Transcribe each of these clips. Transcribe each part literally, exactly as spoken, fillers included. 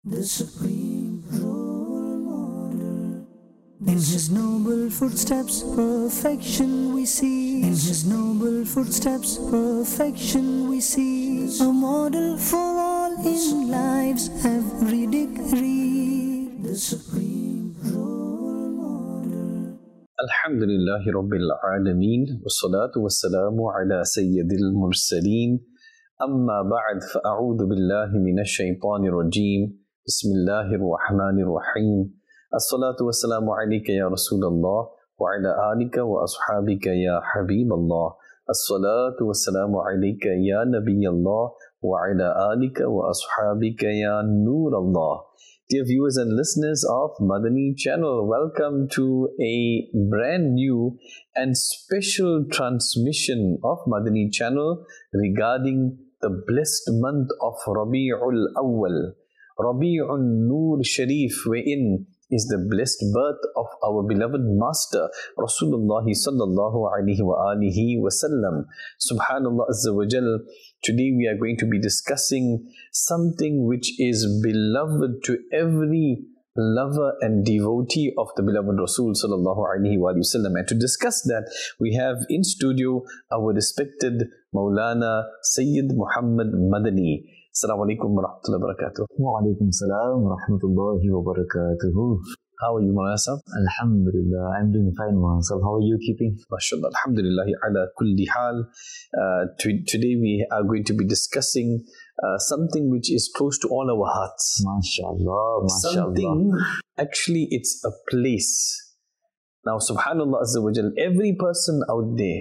the supreme role model. In his noble footsteps, perfection we see. In his noble footsteps, perfection we see. A model for all in life's every degree. The supreme role model. Alhamdulillahi Rabbil Alameen. Wassalatu wassalamu ala Sayyidil Mursaleen. Amma ba'd, fa'a'udhu billahi minash shaitanir rajim. Bismillahir Rahmanir Rahim. As-salatu wassalamu alayka ya Rasulallah wa ala alika wa ashabika ya Habiballah. As-salatu wassalamu alayka ya Nabiyallah wa ala alika wa ashabika ya Nurallah. Dear viewers and listeners of Madani Channel, welcome to a brand new and special transmission of Madani Channel regarding the blessed month of Rabi'ul Awwal, Rabi'un Nur Sharif, wherein is the blessed birth of our beloved Master Rasulullah sallallahu alaihi wa alihi wasallam. Subhanallah Azza wa Jal. Today we are going to be discussing something which is beloved to every lover and devotee of the beloved Rasul sallallahu alaihi wa sallam. And to discuss that, we have in studio our respected Maulana Sayyid Muhammad Madani. Assalamu alaikum wa rahmatullahi wa barakatuh. Wa alaikum salam wa rahmatullahi wa barakatuh. How are you, Maulana Sahab? Alhamdulillah, I'm doing fine, myself. How are you keeping? MashaAllah, Alhamdulillah, ala kulli hal. Uh, to, today we are going to be discussing uh, something which is close to all our hearts. MashaAllah, MashaAllah. Something, actually it's a place. Now, subhanallah azza wa jal, every person out there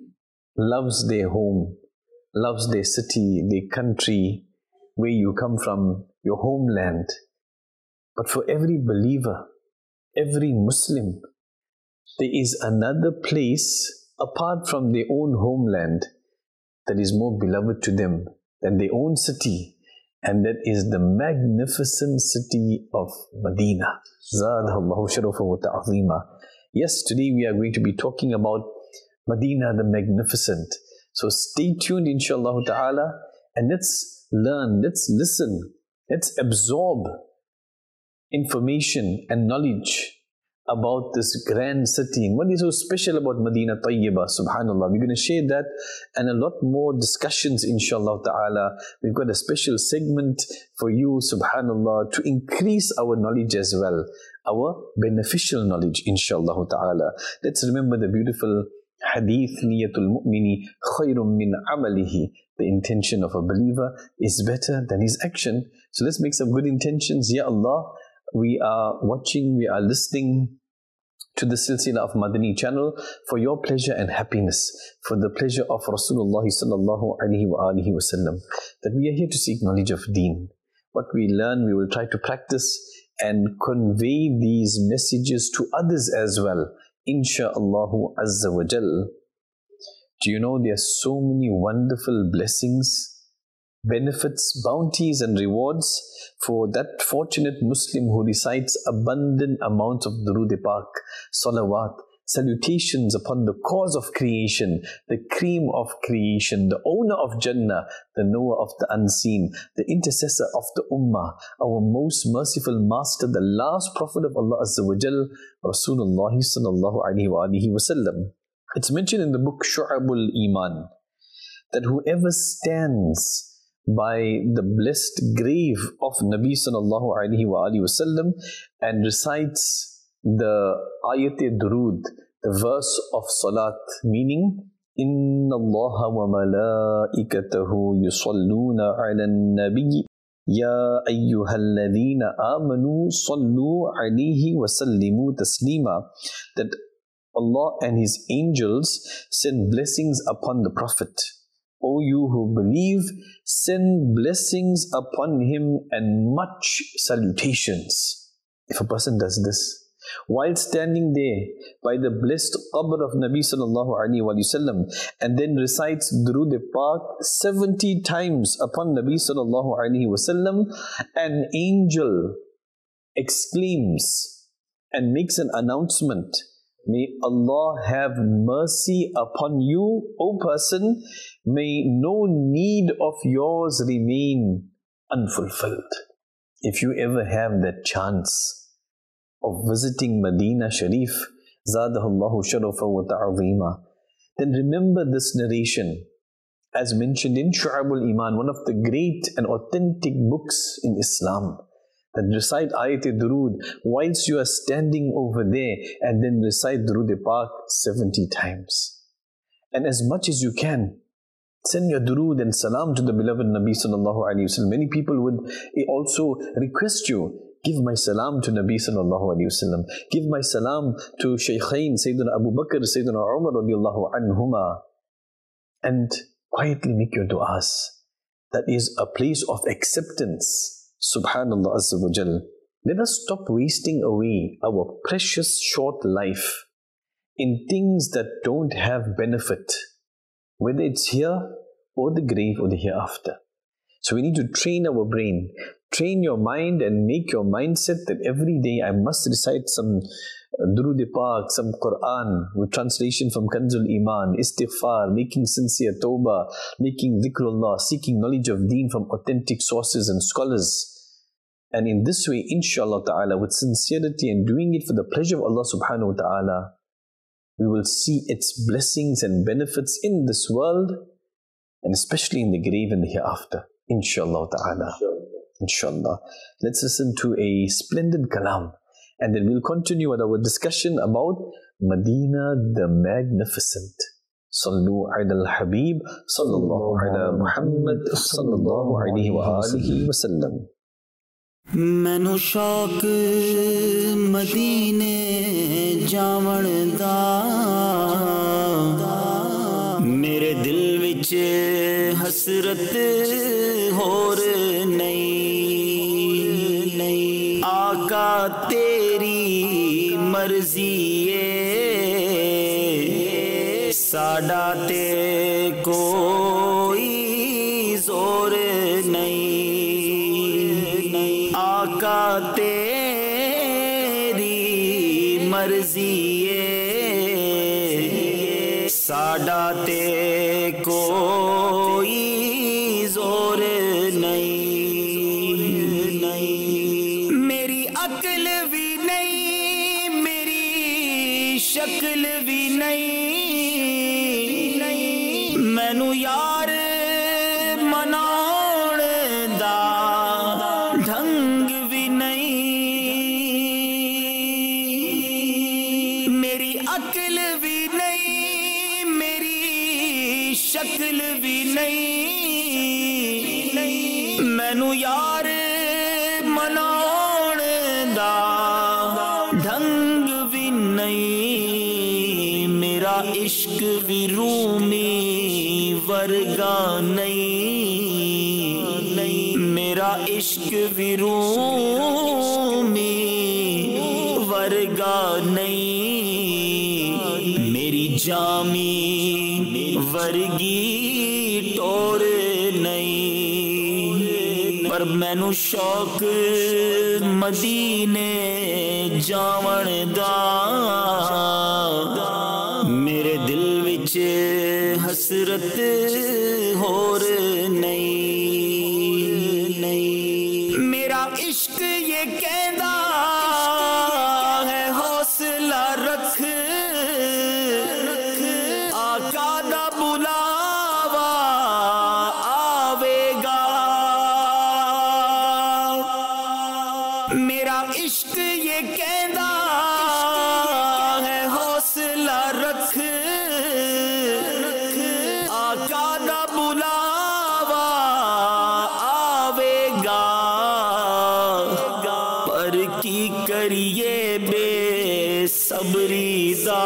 loves their home, loves their city, their country, where you come from, your homeland. But for every believer, every Muslim, there is another place apart from their own homeland that is more beloved to them than their own city, and that is the magnificent city of Medina. Zadallahu sharafa wa ta'zima. Yes, today we are going to be talking about Medina the Magnificent. So stay tuned, inshallah ta'ala, and let's learn, let's listen, let's absorb information and knowledge about this grand city and what is so special about Medina Tayyibah. Subhanallah, we're going to share that and a lot more discussions, inshallah ta'ala. We've got a special segment for you, subhanallah, to increase our knowledge as well, our beneficial knowledge, inshallah ta'ala. Let's remember the beautiful hadith, niyatul mu'mini khayrun min amalihi. The intention of a believer is better than his action. So let's make some good intentions. Ya Allah, we are watching, we are listening to the silsila of Madani Channel for your pleasure and happiness, for the pleasure of Rasulullah sallallahu alaihi wa alihi wasallam, that we are here to seek knowledge of deen. What we learn, we will try to practice and convey these messages to others as well, insha'Allahu azza wa jal. Do you know there are so many wonderful blessings, benefits, bounties and rewards for that fortunate Muslim who recites abundant amounts of Durood-e-Pak, salawat, salutations upon the cause of creation, the cream of creation, the owner of Jannah, the knower of the unseen, the intercessor of the Ummah, our most merciful master, the last prophet of Allah Azza wa Jal, Rasulullah sallallahu alaihi wa alihi wasallam. It's mentioned in the book Shu'abul Iman that whoever stands by the blessed grave of Nabi sallallahu alaihi wa alihi wasallam and recites the ayat-e-Durood, the verse of salat, meaning Inna Allaha wa malaikatahu yusalluna ala nabi ya ayyuhalladhina amanu sallu alayhi wa sallimu taslima, that Allah and His angels send blessings upon the Prophet. O you who believe, send blessings upon him and much salutations. If a person does this, while standing there by the blessed qabr of Nabi sallallahu alaihi wasallam, and then recites Durood-e-Pak seventy times upon Nabi sallallahu alaihi wasallam, an angel exclaims and makes an announcement, may Allah have mercy upon you, O person, may no need of yours remain unfulfilled. if you ever have that chance of visiting Medina Sharif, Zadahullahu Sharafa wa Ta'azima, then remember this narration as mentioned in Shu'abul Iman, one of the great and authentic books in Islam, that recite Ayat-e-Durood whilst you are standing over there, and then recite Durood-e-Pak seventy times. And as much as you can, send your durood and salam to the beloved Nabi sallallahu alayhi wa sallam. Many people would also request you, give my salam to Nabi sallallahu alayhi wa sallam. Give my salam to Shaykhain, Sayyidina Abu Bakr, Sayyidina Umar radiallahu anhuma. And quietly make your du'as. That is a place of acceptance. Subhanallah Azza wa Jal. Let us stop wasting away our precious short life in things that don't have benefit, whether it's here or the grave or the hereafter. So we need to train our brain, train your mind and make your mindset that every day I must recite some Durood-e-Pak, some Quran with translation from Kanzul Iman, istighfar, making sincere tawbah, making dhikrullah, seeking knowledge of deen from authentic sources and scholars. And in this way, inshallah ta'ala, with sincerity and doing it for the pleasure of Allah subhanahu wa ta'ala, we will see its blessings and benefits in this world and especially in the grave and the hereafter. Inshallah ta'ala. Inshallah. Let's listen to a splendid kalam and then we'll continue with our discussion about Medina the Magnificent. Sallu ala al-Habib, sallallahu ala Muhammad, sallallahu alayhi wa alihi wa sallam. مینو شوق مدینے جاون دا میرے دل وچ حسرت ہور نہیں آقا تیری مرضی ہے ساڈا تے کوئی زور نہیں آقا تیری مرضی ہے ساڈا تے کوئی زور نہیں میری عقل بھی نہیں میری شکل بھی نہیں مینو یار مناؤن دا ڈھنگ بھی نہیں میری عقل بھی نہیں میری شکل بھی نہیں مینو یار مناؤن دا ڈھنگ بھی نہیں میرا عشق بھی رومی ورگا نہیں میرا عشق بھی رومی ورگا نہیں میری جامی ورگی ٹور نہیں پر مینو شوق مدینے جاون دا میرے دل وچ حسرت ہور نہیں میرا عشق یہ کہندا ہے حوصلہ رکھ آقا دا بلاوا آوے گا میرا عشق یہ کہندا ہے حوصلہ رکھ آقا دا بلاوا آوے گا پر کی کریے بے صبری دا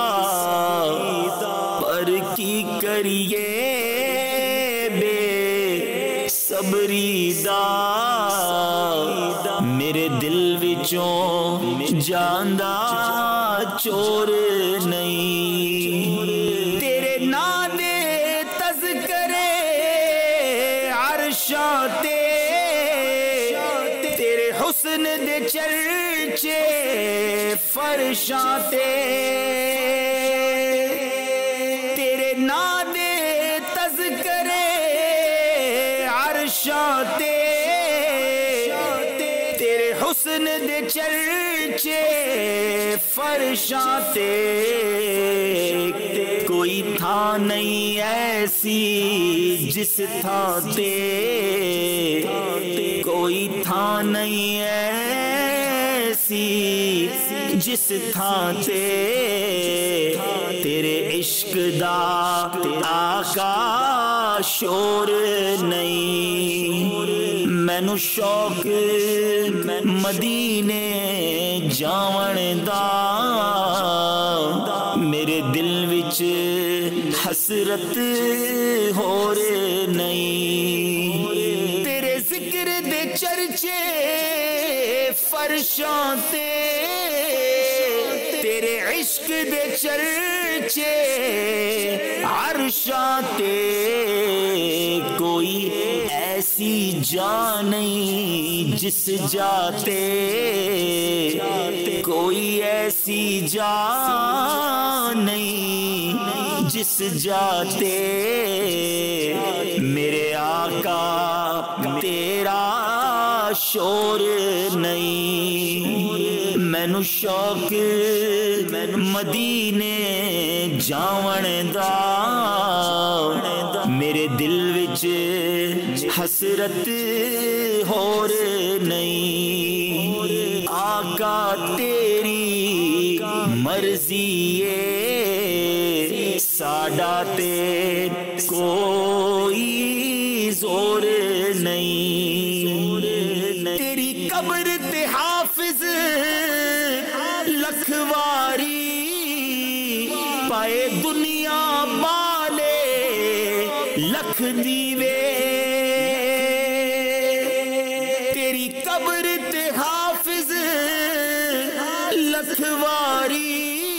پر کی کریے بے صبری دا میرے دل وچوں جاندا چور نہیں تیرے نام دے تذکرے عرشاں تے تیرے حسن دے چرچے فرشاں تے تیرے نام دے تذکرے عرشاں تے حسن دے چرچے فرشاں تے کوئی تھا نہیں ایسی جس تھا تے کوئی تھا نہیں ایسی جس تھا تے تیرے عشق دا آقا شور نہیں مینو شوق مدینے جاون دا میرے دل وچ حسرت ہور نہیں تیرے ذکر دے چرچے فرشاں تے تیرے عشق دے چرچے عرشاں تے کوئی ایسی جا نہیں جس جاتے کوئی ایسی جا نہیں جس جاتے میرے آقا تیرا شور نہیں مینو شوق مدینے جاون دا میرے دل وچ حسرت ہور نہیں آقا تیری مرضی ہے ساڈا تے کوئی زور نہیں تیری قبر تے حافظ لکھواری پائے دنیا بالے لکھ دیوے تیری قبر تے حافظ لکھواری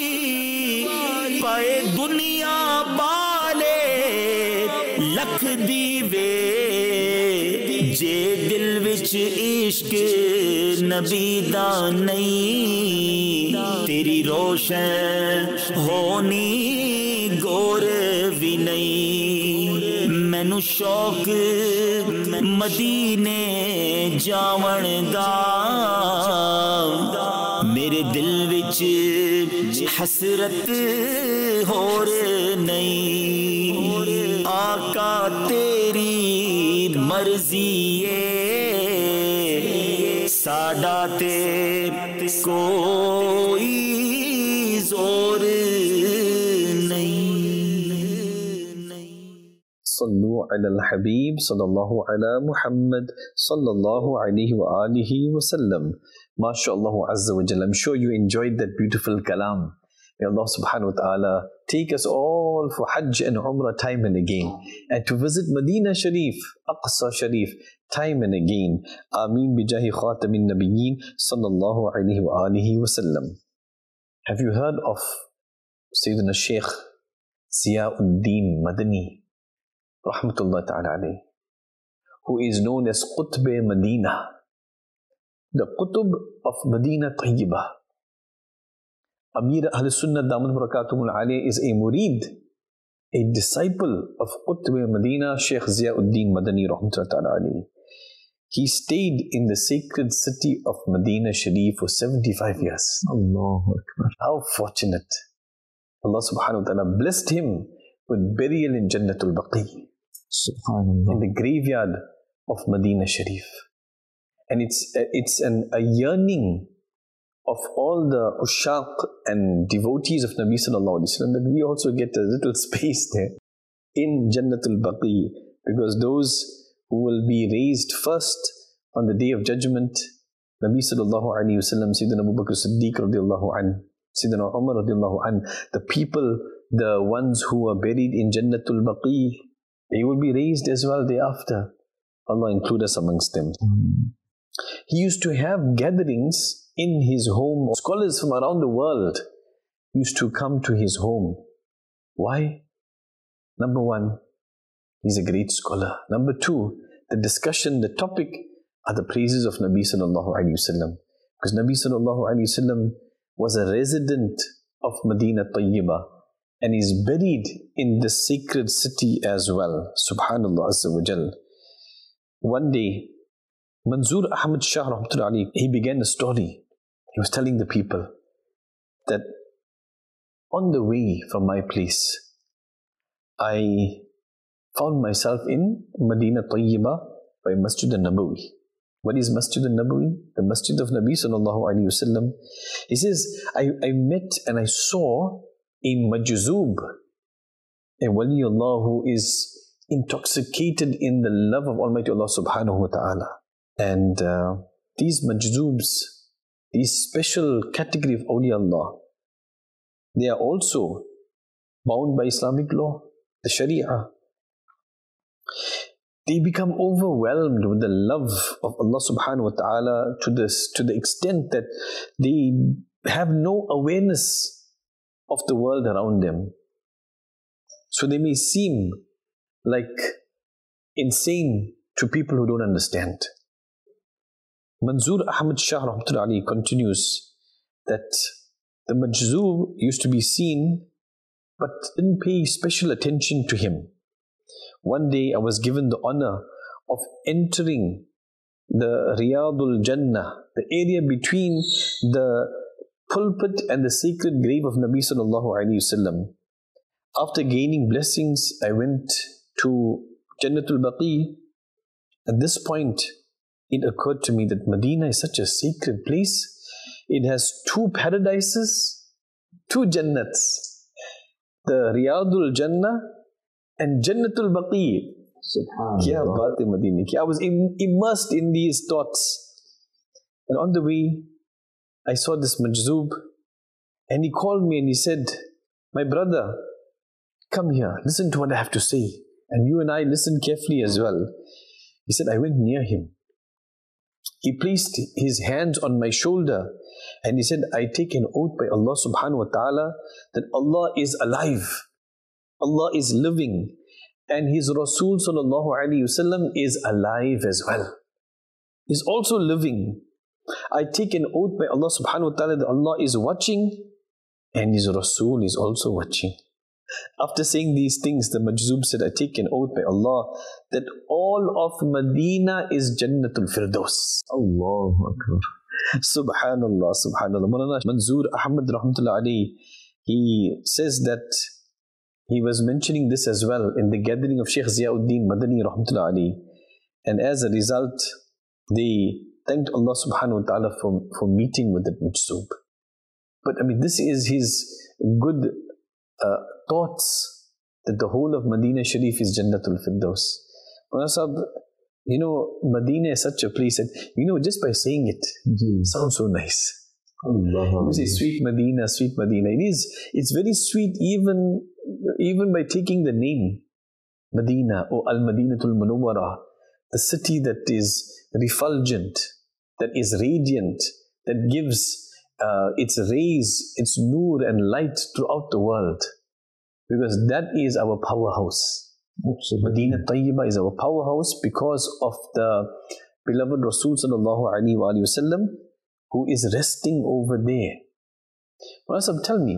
پائے دنیا بالے لکھ دیوے جے دل وچ عشق نبی دا نہیں تیری روشن ہونی گور بھی نہیں مینو شوق مدینے جاون دا میرے دل وچ حسرت ہور نہیں آقا تیری مرضی ہے ساڈا تے کوئی زور نہیں صلو علی الحبیب صلی اللہ علی محمد صلی اللہ علیہ وآلہ وسلم. MashaAllah Azza wa Jal. I'm sure you enjoyed that beautiful kalam. May Allah subhanahu wa ta'ala take us all for Hajj and Umrah time and again, and to visit Medina Sharif, Aqsa Sharif, time and again. Ameen bijahi khatamin nabiyyin sallallahu alayhi wa alihi wa sallam. Have you heard of Sayyidina Shaykh Ziyauddin Madani, rahmatullah ta'ala alayhi, who is known as Qutb Medina, the Qutb of Medina Tayyibah? Amir Ahl Sunnah Damat Barakatuhul Alayh is a murid, a disciple of Qutb Medina, Shaykh Ziyauddin Madani rahmatullah ta'ala alayhi. He stayed in the sacred city of Medina Sharif for seventy-five years. Allahu Akbar. How fortunate. Allah subhanahu wa ta'ala blessed him with burial in Jannatul Baqi, Subhanallah. in the graveyard of Medina Sharif. And it's it's an, a yearning of all the ushaq and devotees of Nabi sallallahu alaihi wasallam that we also get a little space there in Jannatul Baqi, because those who will be raised first on the day of judgment, Nabi sallallahu alaihi wasallam, Sayyidina Abu Bakr Siddiq radiallahu an, Sayyidina Umar radiallahu an, the people, the ones who are buried in Jannatul Baqi, they will be raised as well thereafter. Allah include us amongst them. Mm. He used to have gatherings in his home. Scholars from around the world used to come to his home. Why? Number one, he's a great scholar. Number two, the discussion, the topic are the praises of Nabi sallallahu alaihi wasallam. Because Nabi sallallahu alaihi wasallam was a resident of Medina Tayyibah and is buried in the sacred city as well. Subhanallah Azza wa Jal. One day, Manzoor Ahmad Shah rahmatullahi alayhi, he began a story. He was telling the people that on the way from my place, I found myself in Medina Tayyibah by Masjid al-Nabawi. What is Masjid al-Nabawi? The Masjid of Nabi sallallahu alayhi wasallam. He says, I, I met and I saw a majzoob, a waliullah who is intoxicated in the love of Almighty Allah subhanahu wa ta'ala. And uh, these majzoobs, these special category of awliyaullah, they are also bound by Islamic law, the Sharia. They become overwhelmed with the love of Allah subhanahu wa ta'ala to this, to the extent that they have no awareness of the world around them. So they may seem like insane to people who don't understand. Manzoor Ahmad Shah rahmatullahi alayhi continues that the majzoob used to be seen but didn't pay special attention to him. One day I was given the honor of entering the Riyadul Jannah, the area between the pulpit and the sacred grave of Nabi sallallahu alayhi wasallam. After gaining blessings, I went to Jannatul Baqi. At this point, it occurred to me that Medina is such a sacred place. It has two paradises, two Jannats. The Riyadul Jannah and Jannatul Baqi. Kya baat hai Medina ki. I was in, immersed in these thoughts. And on the way, I saw this majzoob and he called me and he said, my brother, come here, listen to what I have to say. And you and I listened carefully as well. He said, I went near him. He placed his hands on my shoulder and he said, I take an oath by Allah subhanahu wa ta'ala that Allah is alive. Allah is living. And His Rasul sallallahu alayhi wasallam is alive as well. He's also living. I take an oath by Allah subhanahu wa ta'ala that Allah is watching and His Rasul is also watching. After saying these things, the majzoob said, I take an oath by Allah that all of Medina is Jannatul Firdaus. Allahu Akbar. Subhanallah, Subhanallah. Mawlana Manzoor Ahmad rahmatullahi alayhi, he says that he was mentioning this as well in the gathering of Sheikh Ziauddin Madani rahmatullahi alayhi. And as a result, they thanked Allah subhanahu wa ta'ala for, for meeting with that majzoob. But I mean, this is his good uh, thoughts that the whole of Medina Sharif is Jannatul Firdaus. You know, Medina is such a place that, you know, just by saying it, it sounds so nice. You say sweet Medina, sweet Medina. It is, it's very sweet even, even by taking the name Medina or Al-Madinatul Munawwara, the city that is refulgent, that is radiant, that gives uh, its rays, its nur and light throughout the world. Because that is our powerhouse. Absolutely. Medina Tayyibah is our powerhouse because of the beloved Rasul sallallahu alayhi wa sallam who is resting over there. Rasab, tell me,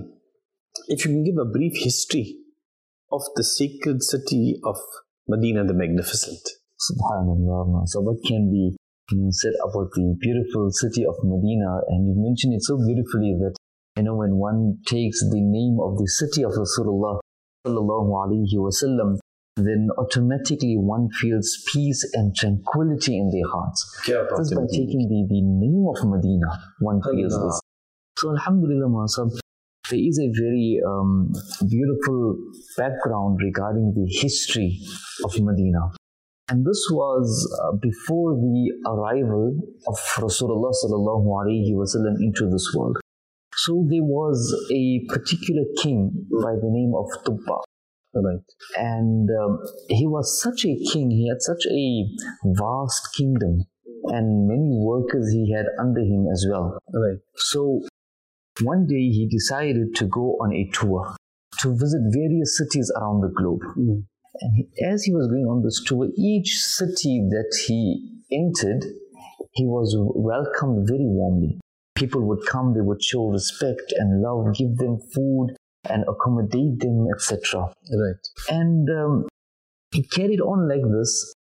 if you can give a brief history of the sacred city of Medina the Magnificent. Subhanallah. So what can be you know, said about the beautiful city of Medina? And you've mentioned it so beautifully that, you know, when one takes the name of the city of Rasulullah sallallahu alayhi wa sallam, then automatically one feels peace and tranquility in their hearts. Just by taking the, the name of Medina, one feels this. So Alhamdulillah, Masab, there is a very um, beautiful background regarding the history of Medina. And this was uh, before the arrival of Rasulullah sallallahu alayhi wa sallam into this world. So there was a particular king by the name of Tubba. Right. And um, he was such a king, he had such a vast kingdom and many workers he had under him as well. Right. So one day he decided to go on a tour to visit various cities around the globe. Mm. And he, as he was going on this tour, each city that he entered, he was welcomed very warmly. People would come, they would show respect and love, give them food and accommodate them, et cetera. Right. And um, he carried on like this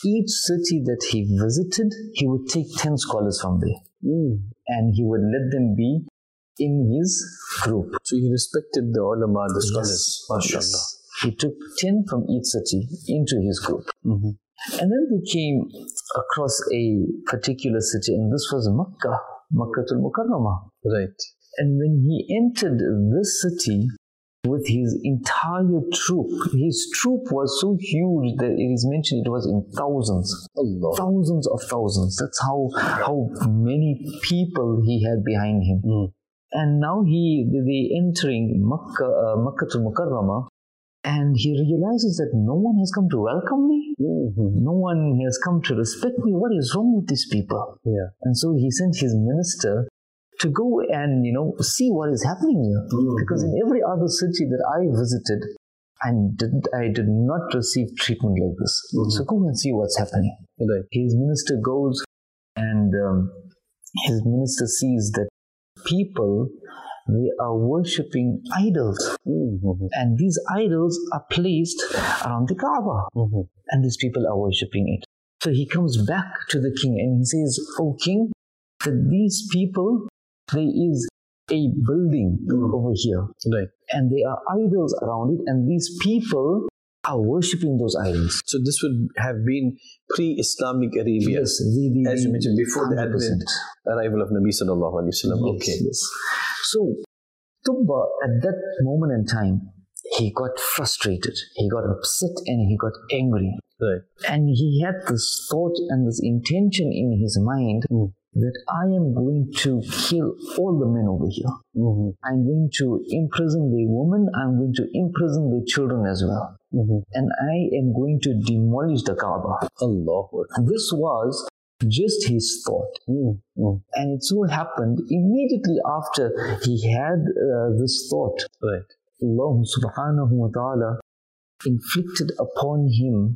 each city that he visited, he would take ten scholars from there. Mm. And he would let them be in his group. So he respected the ulama, the scholars. Yes. Yes. He took ten from each city into his group. Mm-hmm. And then they came across a particular city, and this was Makkah, Makkatul Mukarramah. Right. And when he entered this city with his entire troop, his troop was so huge that it is mentioned it was in thousands. Allah. Thousands of thousands. That's how how many people he had behind him. Mm. And now he they entering Makkah, uh, Makkatul Mukarramah, and he realizes that no one has come to welcome me. Mm-hmm. No one has come to respect me. What is wrong with these people? Yeah. And so he sent his minister to go and, you know, see what is happening here. Mm-hmm. Because in every other city that I visited, I did, I did not receive treatment like this. Mm-hmm. So go and see what's happening. Right. His minister goes, and um, his minister sees that people, they are worshipping idols. Mm-hmm. And these idols are placed around the Kaaba. Mm-hmm. And these people are worshipping it. So he comes back to the king and he says, "O king, that these people, there is a building mm. over here. Right. And there are idols around it, and these people are worshipping those idols." So this would have been pre-Islamic Arabia. Yes. The, the, as you mentioned, before one hundred percent. The advent, arrival of Nabi Sallallahu Alaihi Wasallam. Yes, okay. Yes. So, Tubba, at that moment in time, he got frustrated, he got upset, and he got angry. Right. And he had this thought and this intention in his mind mm. that I am going to kill all the men over here. Mm-hmm. I'm going to imprison the women, I'm going to imprison the children as well. Mm-hmm. And I am going to demolish the Kaaba. Allah. This was just his thought. Mm-hmm. And it so happened immediately after he had uh, this thought, right. Allah subhanahu wa ta'ala inflicted upon him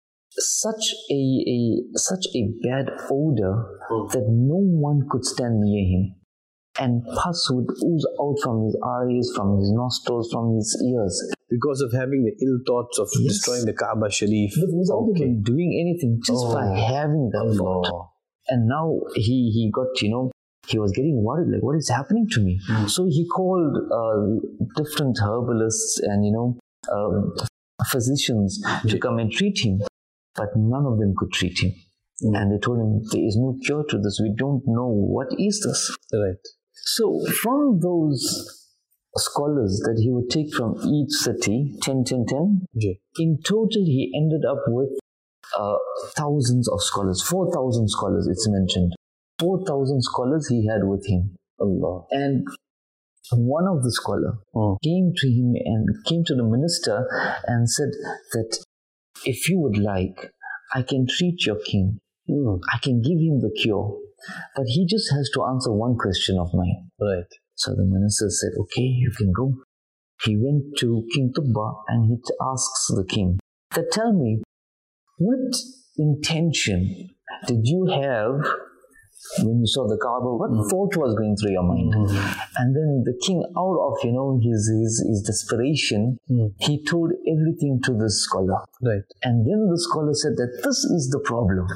such a, a such a bad odor mm. that no one could stand near him, and pus would ooze out from his eyes, from his nostrils, from his ears, because of having the ill thoughts of yes. destroying the Kaaba Sharif. But without okay. even doing anything, just oh. by having that oh. thought. And now he he got, you know, he was getting worried, like, what is happening to me? Mm. So he called uh, different herbalists and, you know, uh, physicians mm. to come and treat him. But none of them could treat him. Mm. And they told him, there is no cure to this. We don't know what is this. Right. So from those scholars that he would take from each city, ten, ten, ten, yeah. in total he ended up with uh, thousands of scholars, four thousand scholars it's mentioned. four thousand scholars he had with him. Allah. And one of the scholars mm. came to him and came to the minister and said that, if you would like, I can treat your king. Mm. I can give him the cure. But he just has to answer one question of mine. Right. So the minister said, okay, you can go. He went to King Tubba and he asks the king, that tell me, what intention did you have when you saw the Kaaba? What mm. thought was going through your mind? Mm. And then the king, out of, you know, his his, his desperation, mm. he told everything to this scholar. Right. And then the scholar said that this is the problem.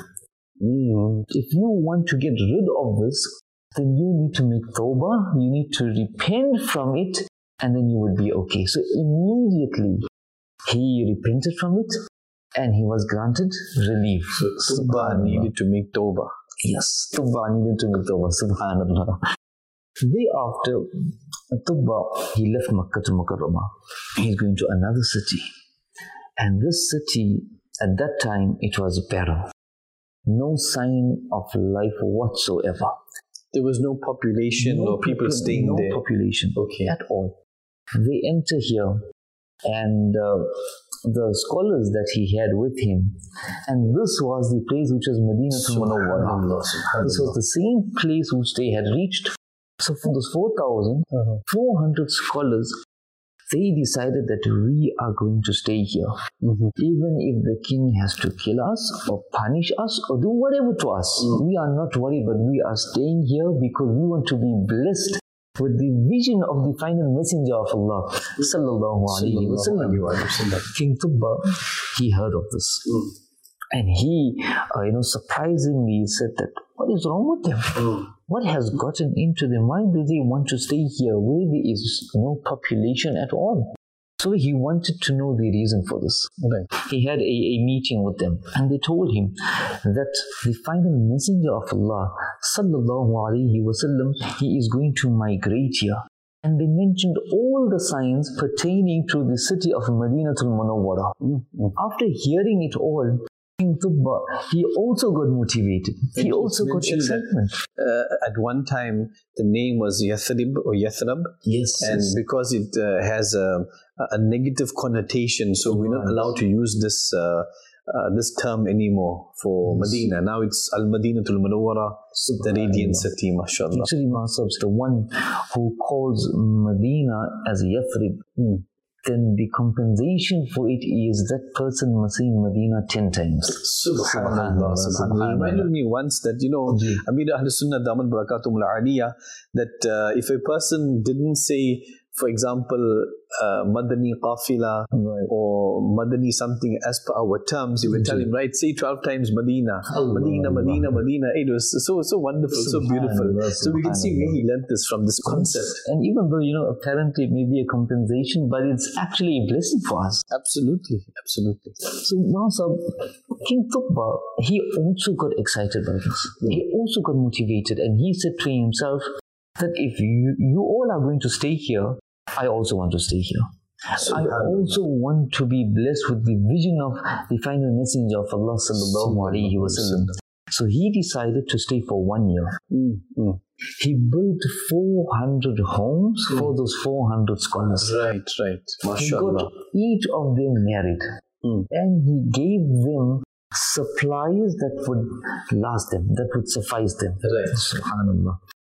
Mm. If you want to get rid of this, then you need to make tawbah, you need to repent from it, and then you would be okay. So immediately he repented from it, and he was granted relief. So Tubba needed to make tawbah. Yes, Tubba needed to make tawbah, subhanallah. Thereafter, Tubba, he left Makkah to Mukarramah. He's going to another city. And this city, at that time, it was barren. No sign of life whatsoever. There was no population no or people, people staying no there? No population okay. at all. They enter here, and uh, the scholars that he had with him, and this was the place which was Madinatul Munawwarah. This was the same place which they had reached. So from those four thousand, uh-huh. four hundred scholars, they decided that we are going to stay here. Mm-hmm. Even if the king has to kill us or punish us or do whatever to us, mm. we are not worried, but we are staying here because we want to be blessed with the vision of the final messenger of Allah, sallallahu alaihi wasallam. King Tubba, he heard of this. Mm. And he, uh, you know, surprisingly said that, what is wrong with them? Mm. What has gotten into them? Why do they want to stay here where there is no population at all? So he wanted to know the reason for this. Right. He had a, a meeting with them, and they told him that the final messenger of Allah, sallallahu alaihi wasallam, he is going to migrate here. And they mentioned all the signs pertaining to the city of Madinatul Munawwara. Mm-hmm. After hearing it all, King Tubba, he also got motivated. He also got excitement. That, uh, at one time, the name was Yathrib or Yathrab. Yes. And yes. because it uh, has a, a negative connotation, so we're not allowed to use this uh, uh, this term anymore for yes. Medina. Now it's Al-Madinatul Munawwara, the radiant city, mashallah. Actually, Masabs, the one who calls Medina as Yathrib, hmm. then the compensation for it is that person must say Medina ten times. Subhanallah. Subhanallah. It reminded me once that, you know, Amir Ahl Sunnah Damat Barakatum Al-Aliyah, that uh, if a person didn't say, for example, uh, Madani Qafila right. or Madani something as per our terms, you would tell him, right, say twelve times Medina, Allah, Medina, Allah. Medina, Medina. It was so so wonderful, so beautiful. So we can see where he learnt this from, this concept. And even though, you know, apparently it may be a compensation, but it's actually a blessing for us. Absolutely, absolutely. So Masab, King Tubba, he also got excited by this. Mm. He also got motivated, and he said to himself that if you, you all are going to stay here, I also want to stay here. I also want to be blessed with the vision of the final messenger of Allah sallallahu alaihi wasallam. So he decided to stay for one year. Mm-hmm. He built four hundred homes mm. for those four hundred scholars. Right, right. MashaAllah. He got each of them married. Mm. And he gave them supplies that would last them, that would suffice them. Right. Subhanallah.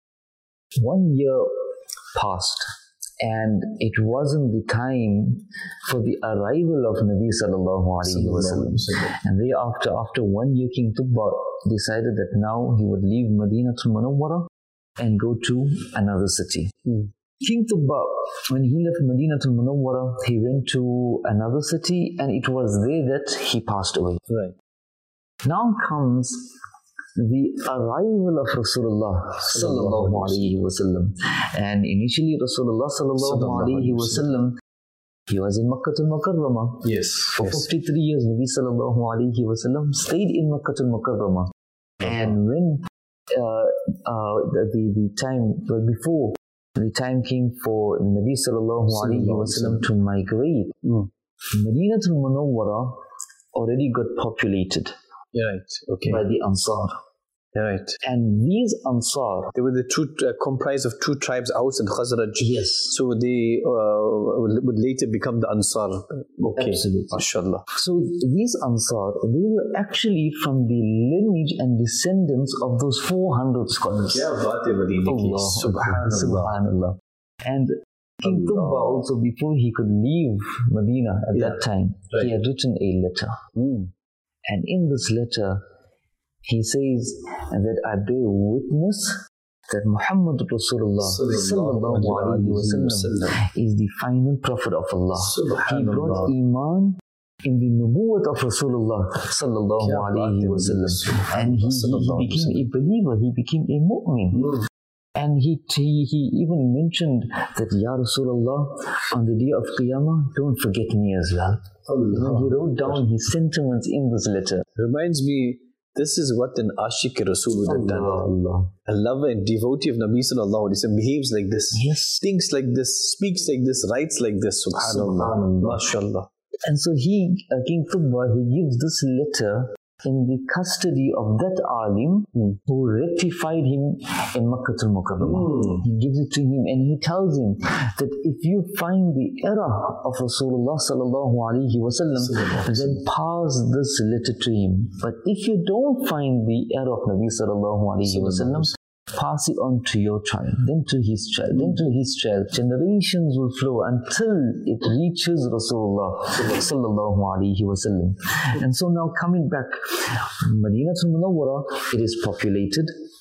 One year passed, and it wasn't the time for the arrival of Nabi sallallahu alaihi wasallam. And thereafter, after one year, King Tubba decided that now he would leave Madinatul Munawwara and go to another city. Hmm. King Tubba, when he left Madinatul Munawwara, he went to another city, and it was there that he passed away. Right. Now comes the arrival of Rasulullah sallallahu alaihi wasallam. And initially Rasulullah sallallahu alaihi wasallam, he was in Makkah al-Mukarramah. Yes. For yes. fifty-three years, Nabi sallallahu alaihi wasallam stayed in Makkah al-Mukarramah. Uh-huh. And when uh, uh, the, the, the time, well, before the time came for Nabi sallallahu alaihi wasallam to migrate, mm. Madinatul Munawwara already got populated. Right. Okay. By the Ansar. Right. And these Ansar, they were the two uh, comprised of two tribes, Aus and Khazraj. Yes. So they uh, would later become the Ansar. Okay. Absolutely. MashaAllah. So these Ansar, they were actually from the lineage and descendants of those four hundred scholars. Yeah, Allah, Subhanallah. Subhanallah. And King Tubba also, before he could leave Medina at yeah. that time, right. he had written a letter. Mm. And in this letter, he says that I bear witness that Muhammad Rasulullah sallallahu alaihi wasallam is the final prophet of Allah. He brought Iman in the nubuwwat of Rasulullah sallallahu alaihi wasallam, and he, he, he became a believer. He became a mu'min. And he, he he even mentioned that, Ya Rasulullah, on the day of Qiyamah, don't forget me as well. You know, he wrote down his sentiments in this letter. Reminds me, this is what an Ashiq Rasul would have done. Allah. A lover and devotee of Nabi sallallahu alaihi wasallam behaves like this, yes. thinks like this, speaks like this, writes like this. Subhanallah. MashaAllah. And so he, uh, King Tubba, he gives this letter in the custody of that alim mm. who rectified him in Makkah al-Mukarramah. Mm. He gives it to him, and he tells him that if you find the error of Rasulullah sallallahu alaihi wasallam, then pass this letter to him. But if you don't find the error of Nabi sallallahu alaihi wasallam, pass it on to your child, then to his child, then to his child. Generations will flow until it reaches Rasulullah sallallahu alaihi wasallam. And so now coming back, Madinatul Munawwara, it is populated,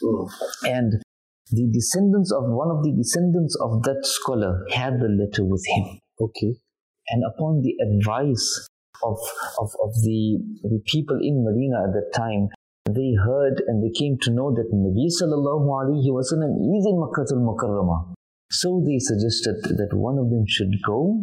and the descendants of one of the descendants of that scholar had the letter with him. Okay. And upon the advice of, of, of the, the people in Medina at that time, they heard and they came to know that Nabi sallallahu alaihi wasallam is in Makkah al-Mukarramah. So they suggested that one of them should go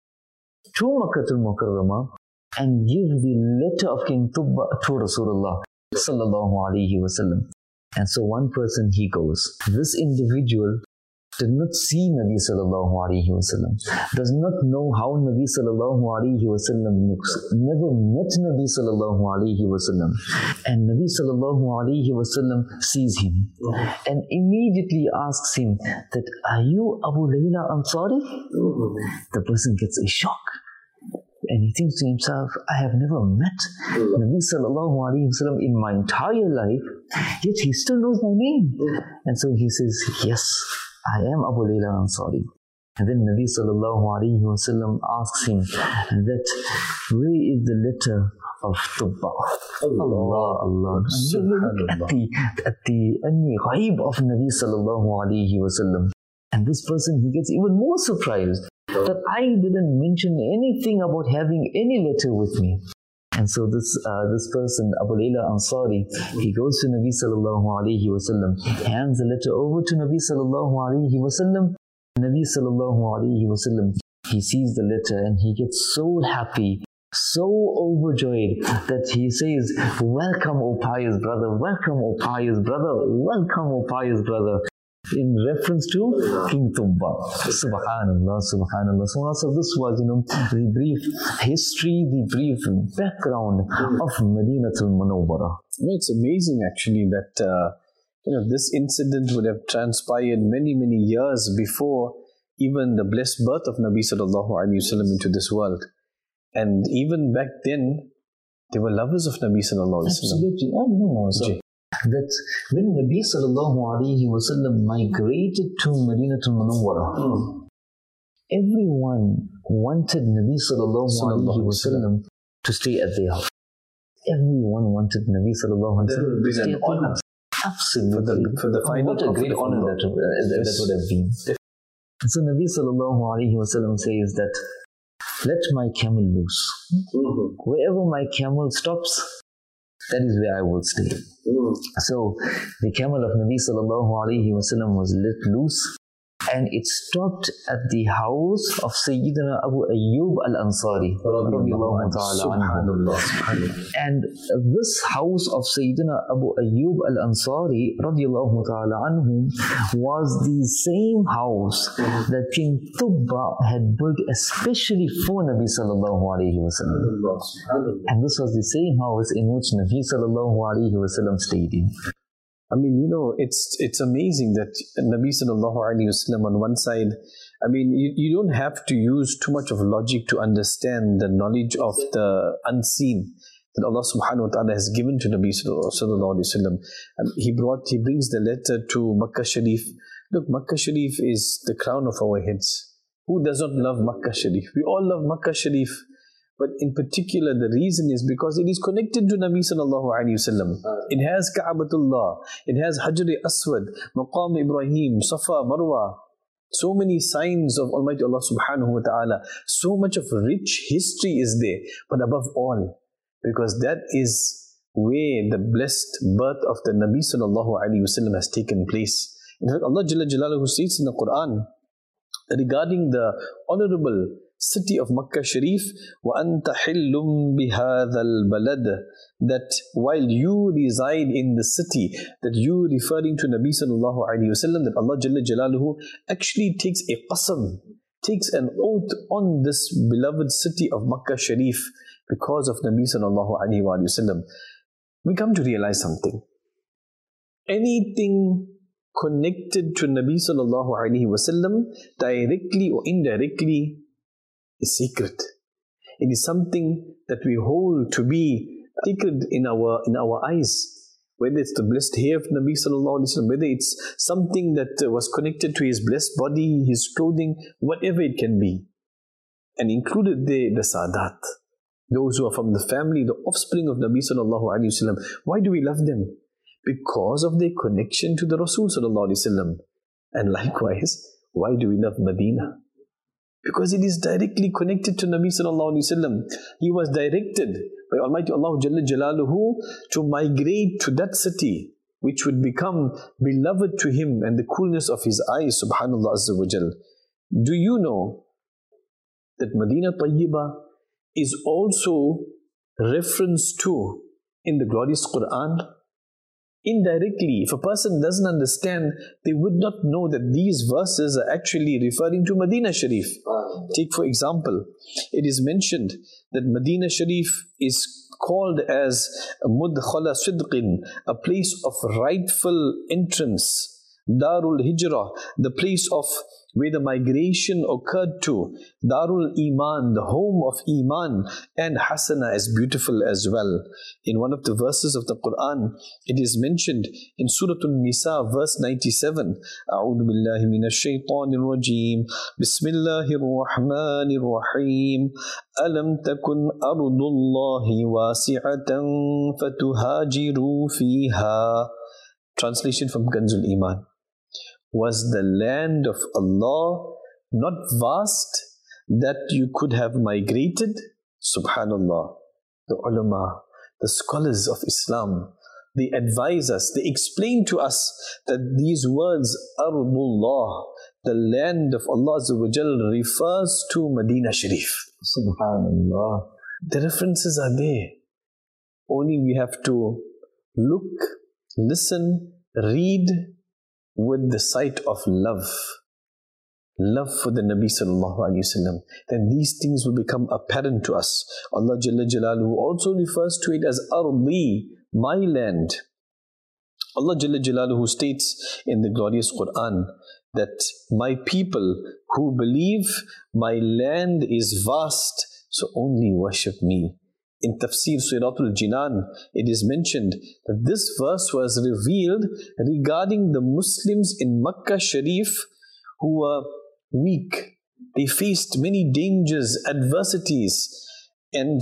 to Makkah al-Mukarramah and give the letter of King Tubba to Rasulullah sallallahu alaihi wasallam. And so one person, he goes. This individual did not see Nabi sallallahu alaihi wasallam, does not know how Nabi sallallahu alaihi wasallam looks, never met Nabi sallallahu alaihi wasallam, and Nabi sallallahu alaihi wasallam sees him and immediately asks him that, are you Abu Layla Ansari? The person gets a shock. And he thinks to himself, I have never met Nabi sallallahu alaihi wasallam in my entire life, yet he still knows my name. And so he says, yes, I am Abu Layla Ansari. And then Nabi sallallahu alaihi wasallam asks him that, where is the letter of Tubba? Allah, Allah. Look at the, at the anni ghaib of Nabi sallallahu alaihi wasallam. And this person, he gets even more surprised that I didn't mention anything about having any letter with me. And so this uh, this person, Abu Layla Ansari, he goes to Nabi sallallahu alaihi wasallam, hands the letter over to Nabi sallallahu alaihi wasallam. Nabi sallallahu alaihi wasallam, he sees the letter and he gets so happy, so overjoyed that he says, welcome, O pious brother, welcome, O pious brother, welcome, O pious brother. In reference to King Tubba. Subhanallah, Subhanallah. So this was, you know, the brief history, the brief background of Madinatul Munawwara. It's amazing actually that, uh, you know, this incident would have transpired many, many years before even the blessed birth of Nabi sallallahu alaihi wasallam into this world. And even back then, they were lovers of Nabi sallallahu alaihi wasallam. Absolutely. I know. So that when Nabi sallallahu alaihi wasallam migrated to Madinatul Munawwara, mm. everyone wanted Nabi sallallahu alaihi wasallam to stay at their house. Everyone wanted Nabi sallallahu alaihi wasallam to stay at their house. Absolutely. For the, for the final, what a great honor that, uh, that, that would have been. So Nabi sallallahu alaihi wasallam says that, let my camel loose. Mm-hmm. Wherever my camel stops, that is where I will stay. Mm. So the camel of Nabi sallallahu alaihi wasallam was let loose, and it stopped at the house of Sayyidina Abu Ayyub al-Ansari. And this house of Sayyidina Abu Ayyub al-Ansari radiallahu ta'ala anhu was the same house that King Tubba had built especially for Nabi sallallahu alayhi wasallam. And this was the same house in which Nabi sallallahu alayhi wasallam stayed in. I mean, you know, it's it's amazing that Nabi sallallahu alaihi wasallam on one side, I mean, you, you don't have to use too much of logic to understand the knowledge of the unseen that Allah subhanahu wa ta'ala has given to Nabi sallallahu alaihi wasallam. He brought, he brings the letter to Makkah Sharif. Look, Makkah Sharif is the crown of our heads. Who does not love Makkah Sharif? We all love Makkah Sharif. But in particular, the reason is because it is connected to Nabi sallallahu alaihi wasallam. It has Ka'batullah, it has Hajar Aswad, Maqam Ibrahim, Safa, Marwa. So many signs of Almighty Allah subhanahu wa ta'ala. So much of rich history is there. But above all, because that is where the blessed birth of the Nabi sallallahu alaihi wasallam has taken place. In fact, Allah Jalla Jalaluhu states in the Quran regarding the honorable city of Makkah Sharif, وَأَنْتَ حِلٌّ بِهَذَا الْبَلَدِ, that while you reside in the city, that you referring to Nabi sallallahu alaihi wasallam, that Allah Jalla Jalaluhu actually takes a qasam, takes an oath on this beloved city of Makkah Sharif because of Nabi sallallahu alaihi wasallam. We come to realize something. Anything connected to Nabi sallallahu alaihi wasallam, directly or indirectly, is secret. It is something that we hold to be secret in our in our eyes. Whether it's the blessed hair of Nabi sallallahu alaihi wasallam, whether it's something that was connected to his blessed body, his clothing, whatever it can be. And included there the Sadat, those who are from the family, the offspring of Nabi sallallahu alaihi wasallam. Why do we love them? Because of their connection to the Rasul sallallahu alaihi wasallam. And likewise, why do we love Medina? Because it is directly connected to Nabi sallallahu alaihi wasallam. He was directed by Almighty Allah Jalla Jalaluhu to migrate to that city, which would become beloved to him and the coolness of his eyes, subhanallah azza wa jal. Do you know that Medina Tayyibah is also referenced to in the glorious Quran? Indirectly, if a person doesn't understand, they would not know that these verses are actually referring to Medina Sharif. Take for example, it is mentioned that Medina Sharif is called as Mudkhala Sidqin, a place of rightful entrance. Darul Hijrah, the place of where the migration occurred to. Darul Iman, the home of Iman, and Hasana is beautiful as well. In one of the verses of the Quran, it is mentioned in Surah An-Nisa, verse ninety-seven. A'udhu billahi minash shaitanir rajim. Bismillahir rahmanir rahim. Alam takun ardullahi wasi'atan fatuhajiru fiha. Translation from Kanzul Iman. Was the land of Allah not vast that you could have migrated? Subhanallah. The ulama, the scholars of Islam, they advise us, they explain to us that these words, Ardullah, the land of Allah Azza wa Jal, refers to Medina Sharif. Subhanallah. The references are there. Only we have to look, listen, read, with the sight of love, love for the Nabi sallallahu alaihi wasallam, then these things will become apparent to us. Allah Jalla Jalaluhu also refers to it as Ardi, my land. Allah Jalla Jalaluhu states in the glorious Quran that my people who believe, my land is vast, so only worship me. In Tafsir Suratul Jinan, it is mentioned that this verse was revealed regarding the Muslims in Makkah Sharif who were weak. They faced many dangers, adversities. And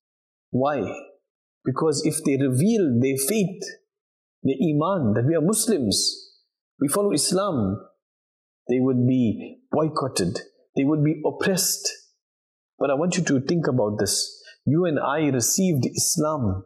why? Because if they reveal their faith, their Iman, that we are Muslims, we follow Islam, they would be boycotted, they would be oppressed. But I want you to think about this. You and I received Islam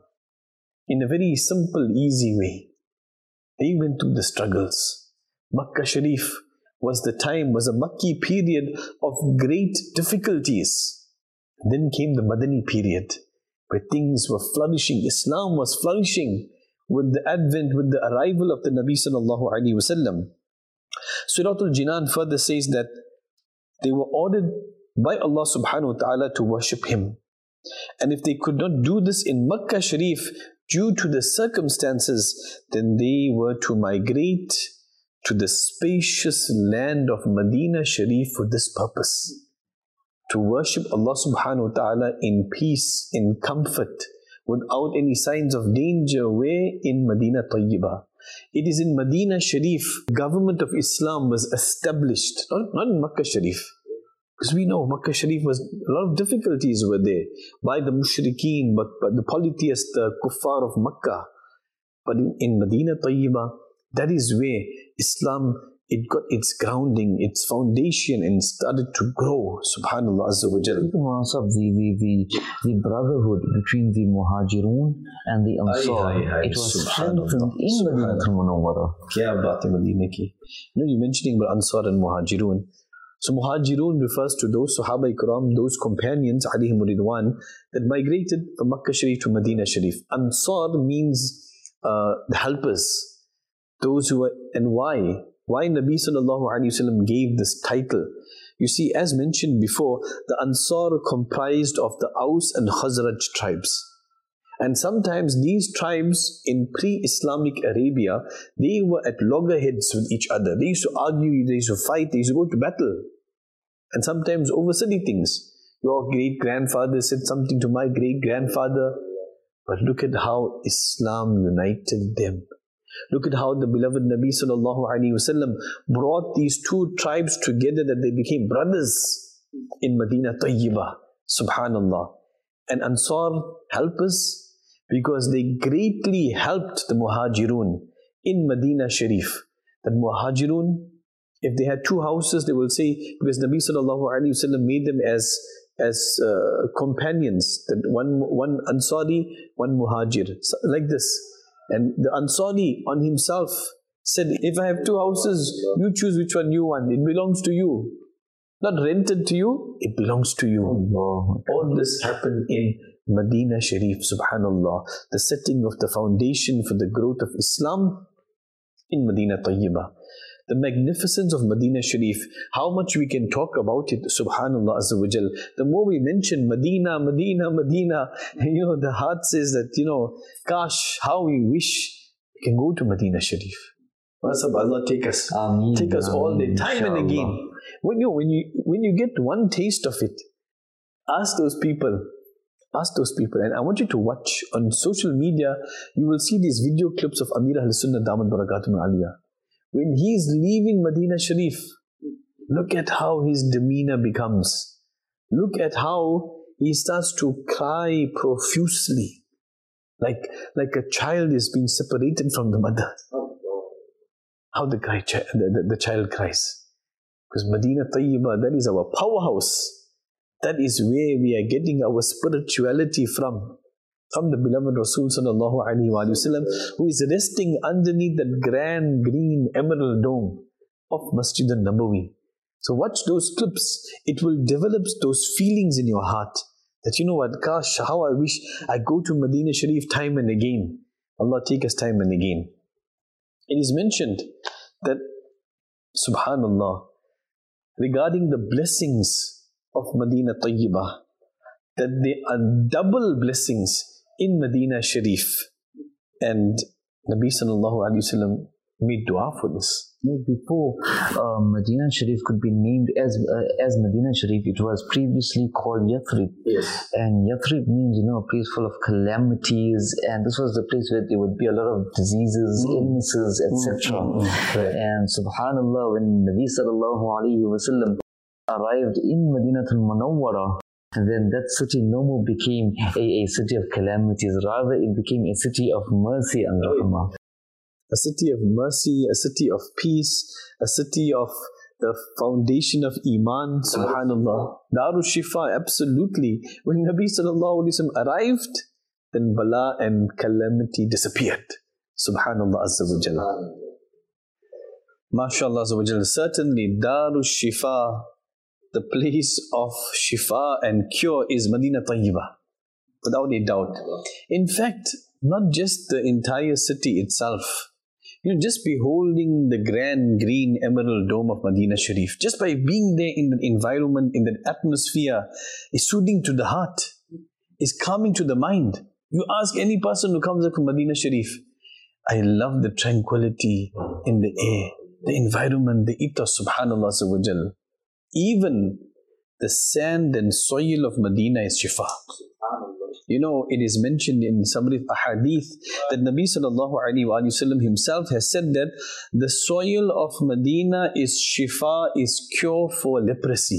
in a very simple, easy way. They went through the struggles. Makkah Sharif was the time, was a Makki period of great difficulties. Then came the Madani period, where things were flourishing. Islam was flourishing with the advent, with the arrival of the Nabi sallallahu alaihi wasallam. Suratul Jinan further says that they were ordered by Allah subhanahu wa ta'ala to worship Him. And if they could not do this in Makkah Sharif due to the circumstances, then they were to migrate to the spacious land of Medina Sharif for this purpose. To worship Allah subhanahu wa ta'ala in peace, in comfort, without any signs of danger. Where? In Medina Tayyibah. It is in Medina Sharif, government of Islam was established, not, not in Makkah Sharif. Because we know Makkah Sharif was, a lot of difficulties were there by the mushrikeen, but, but the polytheists, the kuffar of Makkah. But in, in Medina Tayyibah, that is where Islam, it got its grounding, its foundation, and started to grow. Subhanallah Azza wa Jal. The, the, the, the brotherhood between the Muhajirun and the Ansar, aye, aye, aye. It was strengthened in Medina Munawwara. Kya baat hai Medina ki. You know, you're mentioning about Ansar and Muhajirun. So Muhajirun refers to those Sahaba Ikram, those companions, alayhim ridwan, that migrated from Makkah Sharif to Medina Sharif. Ansar means uh, the helpers, those who are, and why? Why Nabi sallallahu alaihi wasallam gave this title? You see, as mentioned before, the Ansar comprised of the Aus and Khazraj tribes. And sometimes these tribes in pre-Islamic Arabia, they were at loggerheads with each other. They used to argue, they used to fight, they used to go to battle. And sometimes over silly things. Your great-grandfather said something to my great-grandfather. But look at how Islam united them. Look at how the beloved Nabi sallallahu alaihi wasallam brought these two tribes together, that they became brothers in Medina Tayyibah. Subhanallah. And Ansar helpers, because they greatly helped the Muhajirun in Medina Sharif. That Muhajirun, If they had two houses, they will say, because Nabi sallallahu alaihi wasallam made them as as uh, companions, that one one Ansari, one Muhajir, so, like this. And the Ansari on himself said, if I have two houses, you choose which one you want. It belongs to you. Not rented to you, it belongs to you. Allah. All this happened in Medina Sharif, subhanallah. The setting of the foundation for the growth of Islam in Medina Tayyibah. The magnificence of Medina Sharif, how much we can talk about it, subhanallah azza wa jal. The more we mention Medina, Medina, Medina, you know, the heart says that, you know, gosh, how we wish we can go to Medina Sharif. Allah take us, Ameen, take us all the time inshallah. and again. When you, when you, when you get one taste of it, ask those people, ask those people, and I want you to watch on social media, you will see these video clips of Amir Ahl-Sunnah Damat Barakatuh Aliyah. When he is leaving Medina Sharif, look at how his demeanor becomes. Look at how he starts to cry profusely, like, like a child is being separated from the mother. How the, guy, the, the, the child cries. Because Medina Tayyibah, that is our powerhouse. That is where we are getting our spirituality from. From the beloved Rasul sallallahu alaihi wasallam, who is resting underneath that grand green emerald dome of Masjid al-Nabawi. So watch those clips. It will develop those feelings in your heart. That you know what, gosh, how I wish I go to Medina Sharif time and again. Allah take us time and again. It is mentioned that, subhanallah, regarding the blessings of Medina Tayyibah, that there are double blessings in Medina Sharif. And Nabi sallallahu alayhi wa sallam made dua for this. Before uh, Medina Sharif could be named as uh, as Medina Sharif, it was previously called Yathrib. Yes. And Yathrib means, you know, a place full of calamities, and this was the place where there would be a lot of diseases, mm. illnesses, et cetera. Mm. Right. And subhanallah, when Nabi sallallahu alayhi wa sallam arrived in Madinatul Munawwara, then that city no more became a, a city of calamities, rather it became a city of mercy and rahmah. A city of mercy, a city of peace, a city of the foundation of Iman, subhanallah. Darul Shifa, absolutely. When Nabi sallallahu alayhi wa sallam arrived, then bala and calamity disappeared. Subhanallah azza wa jalla. MashaAllah azza wa jalla. Certainly, Darul Shifa, the place of Shifa and cure, is Medina Tayyibah, without a doubt. In fact, not just the entire city itself. You know, just beholding the grand green emerald dome of Medina Sharif, just by being there in the environment, in the atmosphere, is soothing to the heart, is calming to the mind. You ask any person who comes up from Medina Sharif, I love the tranquility in the air, the environment, the ethos, subhanallah azza wa jal. Even the sand and soil of Medina is shifa. You know, it is mentioned in some of the ahadith that Nabi sallallahu alayhi wa sallam himself has said that the soil of Medina is shifa, is cure for leprosy.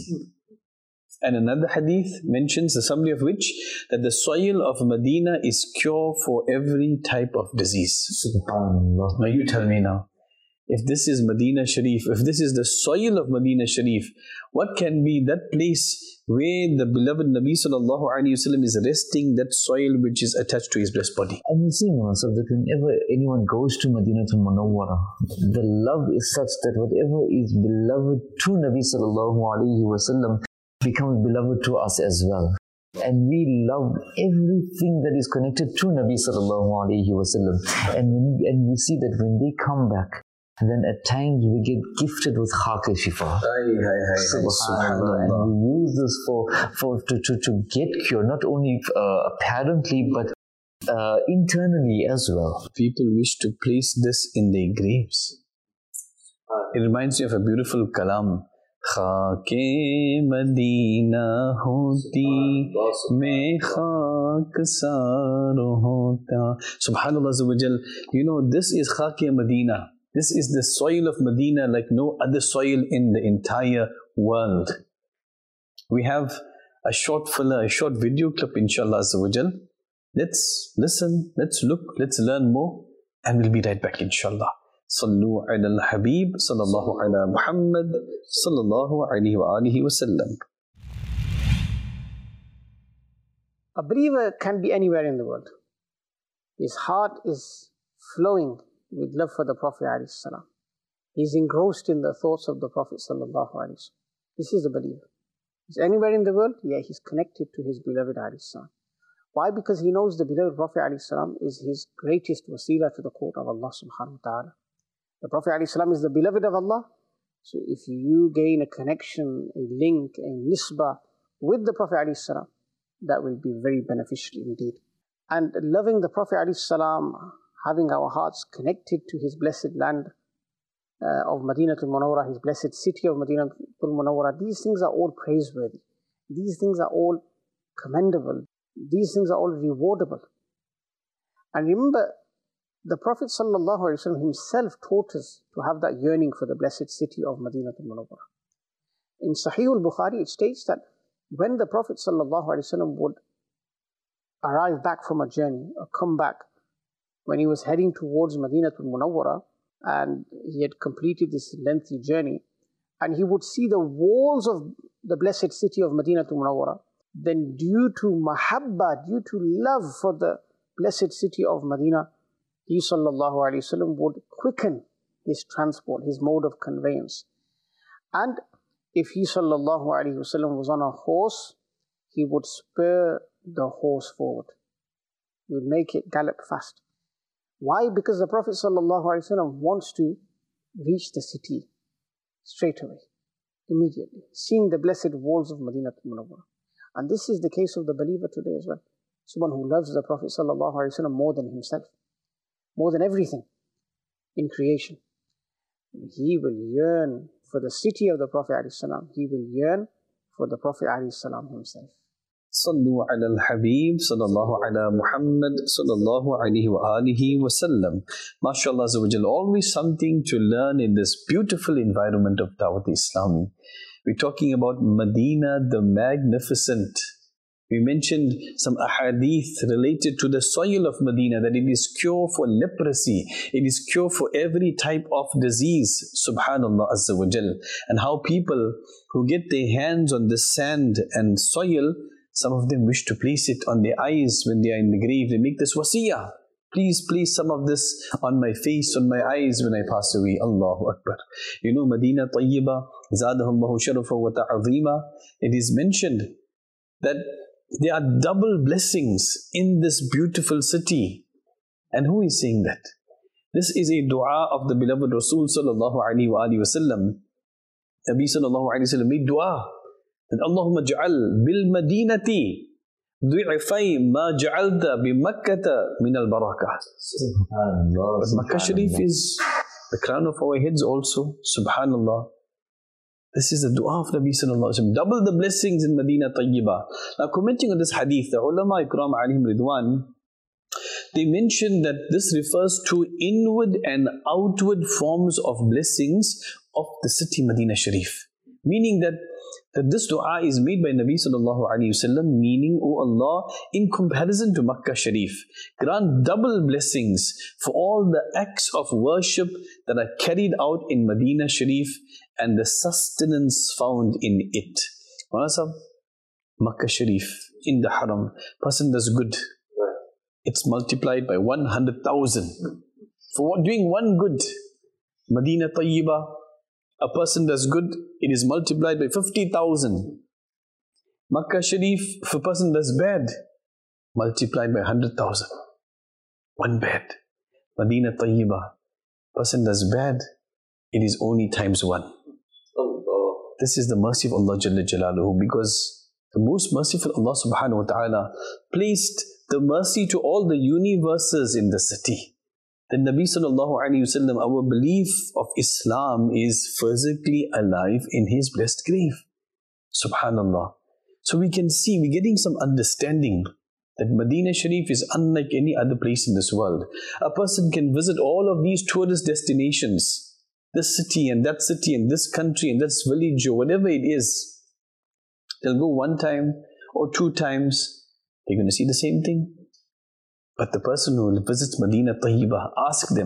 And another hadith mentions, the summary of which, that the soil of Medina is cure for every type of disease. SubhanAllah. Now you tell me now, if this is Medina Sharif, if this is the soil of Medina Sharif, what can be that place where the beloved Nabi sallallahu alayhi wa sallam is resting, that soil which is attached to his blessed body? And you see, Masab, that whenever anyone goes to Madinatul Munawwara, the love is such that whatever is beloved to Nabi sallallahu alayhi wa sallam becomes beloved to us as well. And we love everything that is connected to Nabi sallallahu alayhi wa sallam. And, when, and we see that when they come back, and then at times we get gifted with khaq shifa. Subhanallah. And we use this for, for to, to, to get cure, not only uh, apparently, but uh, internally as well. People wish to place this in their graves. It reminds me of a beautiful kalam. Khake Madina hoti, mein khak sar hota. Subhanallah azza wa jal. You know, this is Khake Madina. This is the soil of Medina like no other soil in the entire world. We have a short filler, a short video clip, inshallah azza wa jal. Let's listen, let's look, let's learn more, and we'll be right back, inshallah. Sallu ala al-Habib sallallahu ala Muhammad sallallahu alayhi wa alihi wa sallam. A believer can be anywhere in the world. His heart is flowing with love for the Prophet alayhi salam. He's engrossed in the thoughts of the Prophet sallallahu alayhi wasallam. This is a believer. He's anywhere in the world, yeah, he's connected to his beloved alayhi salam. Why? Because he knows the beloved Prophet alayhi salam is his greatest wasila to the court of Allah subhanahu wa ta'ala. The Prophet alayhi salam is the beloved of Allah. So if you gain a connection, a link, a nisbah with the Prophet alayhi salam, that will be very beneficial indeed. And loving the Prophet ﷺ, having our hearts connected to his blessed land uh, of Madinatul Munawwara, his blessed city of Madinatul Munawwara, these things are all praiseworthy. These things are all commendable. These things are all rewardable. And remember, the Prophet ﷺ himself taught us to have that yearning for the blessed city of Madinatul Munawwara. In Sahih al-Bukhari, it states that when the Prophet ﷺ would arrive back from a journey, or come back, when he was heading towards Madinatul Munawwara, and he had completed this lengthy journey, and he would see the walls of the blessed city of Madinatul Munawwara, then due to mahabba, due to love for the blessed city of Madinah, he sallallahu alayhi wasallam would quicken his transport, his mode of conveyance. And if he sallallahu alayhi wasallam was on a horse, he would spur the horse forward. He would make it gallop fast. Why? Because the Prophet sallallahu alayhi wasallam wants to reach the city straight away, immediately, seeing the blessed walls of Madinatul Munawwara. And this is the case of the believer today as well. Someone who loves the Prophet sallallahu alayhi wasallam more than himself, more than everything in creation. He will yearn for the city of the Prophet ﷺ. He will yearn for the Prophet ﷺ himself. Sallu ala al-Habib sallallahu ala Muhammad sallallahu alayhi wa alihi wa sallam. MashaAllah Azza wa Jal, always something to learn in this beautiful environment of Dawat Islami. We're talking about Medina the Magnificent. We mentioned some ahadith related to the soil of Medina, that it is cure for leprosy, it is cure for every type of disease, subhanallah azza wa jal. And how people who get their hands on the sand and soil, some of them wish to place it on their eyes when they are in the grave. They make this wasiyah. Please place some of this on my face, on my eyes when I pass away. Allahu Akbar. You know, Medina Tayyiba, Zadahullahu Sharafa wa Ta'azima, it is mentioned that there are double blessings in this beautiful city. And who is saying that? This is a dua of the beloved Rasul sallallahu alayhi wa alihi wa sallam. Nabi sallallahu alayhi wa sallam made dua that Allahumma ja'al bil madinati du'ifay ma ja'alta bi makkata min al barakah. But Makkah Sharif is the crown of our heads also. Subhanallah. This is the dua of Nabi sallallahu alayhi wa sallam. Double the blessings in Medina Tayyiba. Now, commenting on this hadith, the ulama ikram alayhim ridwan, they mentioned that this refers to inward and outward forms of blessings of the city Medina Sharif. Meaning that, that this dua is made by Nabi sallallahu alayhi wa sallam, meaning, O Allah, in comparison to Makkah Sharif, grant double blessings for all the acts of worship that are carried out in Medina Sharif and the sustenance found in it. Manasab, Makkah Sharif, in the Haram, person does good, it's multiplied by one hundred thousand. For doing one good, Medina Tayyiba, a person does good, it is multiplied by fifty thousand. Makkah Sharif, if a person does bad, multiplied by one hundred thousand. One bad. Medina Tayyiba, person does bad, it is only times one. This is the mercy of Allah Jalla Jalaluhu, because the most merciful Allah Subhanahu wa Ta'ala placed the mercy to all the universes in the city. The Nabi Sallallahu Alaihi Wasallam, our belief of Islam is physically alive in his blessed grave. Subhanallah. So we can see, we're getting some understanding that Medina Sharif is unlike any other place in this world. A person can visit all of these tourist destinations, this city and that city and this country and this village or whatever it is. They'll go one time or two times, they're going to see the same thing. But the person who visits Medina Tayyiba, ask them,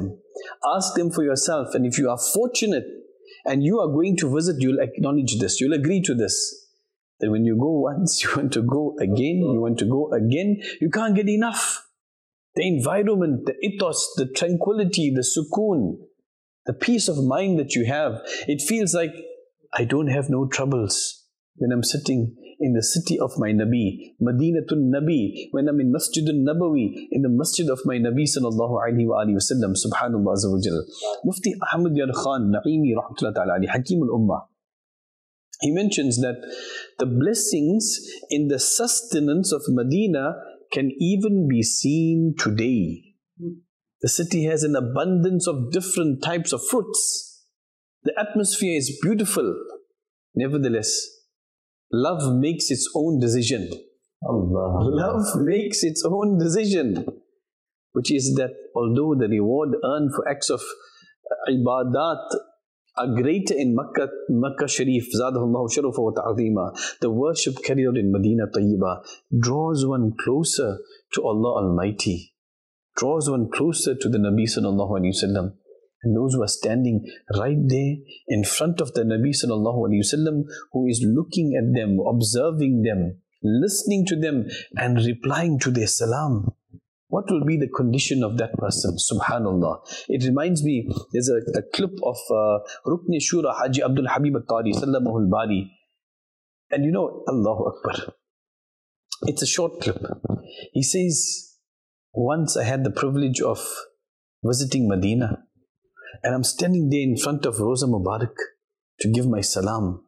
Ask them for yourself. And if you are fortunate and you are going to visit, you'll acknowledge this. You'll agree to this. That when you go once, you want to go again, you want to go again. You can't get enough. The environment, the ethos, the tranquility, the sukoon, the peace of mind that you have. It feels like I don't have no troubles when I'm sitting in the city of my Nabi, Madinatul Nabi, when I'm in Masjidul Nabawi, in the masjid of my Nabi sallallahu alayhi wa alihi wa sallam, subhanallah azza wa jal. Mufti Ahmad Yar Khan Naimi rahmatullahi ta'ala alayhi, Hakim al-Ummah, he mentions that the blessings in the sustenance of Medina can even be seen today. The city has an abundance of different types of fruits. The atmosphere is beautiful. Nevertheless, love makes its own decision. Allah. Love makes its own decision. Which is that although the reward earned for acts of ibadat are greater in Makkah, Makkah Sharif, Zadahullahu Sharafa wa Ta'zima, the worship carried out in Medina Tayyibah draws one closer to Allah Almighty, draws one closer to the Nabi Sallallahu Alaihi Wasallam. And those who are standing right there in front of the Nabi Sallallahu Alaihi Wasallam, who is looking at them, observing them, listening to them and replying to their salam. What will be the condition of that person? Subhanallah. It reminds me, there's a, a clip of uh, Rukn Shura Haji Abdul Habib al-Qari, Sallamahul Bari. And you know, Allahu Akbar. It's a short clip. He says, once I had the privilege of visiting Medina, and I'm standing there in front of Roza Mubarak to give my salam.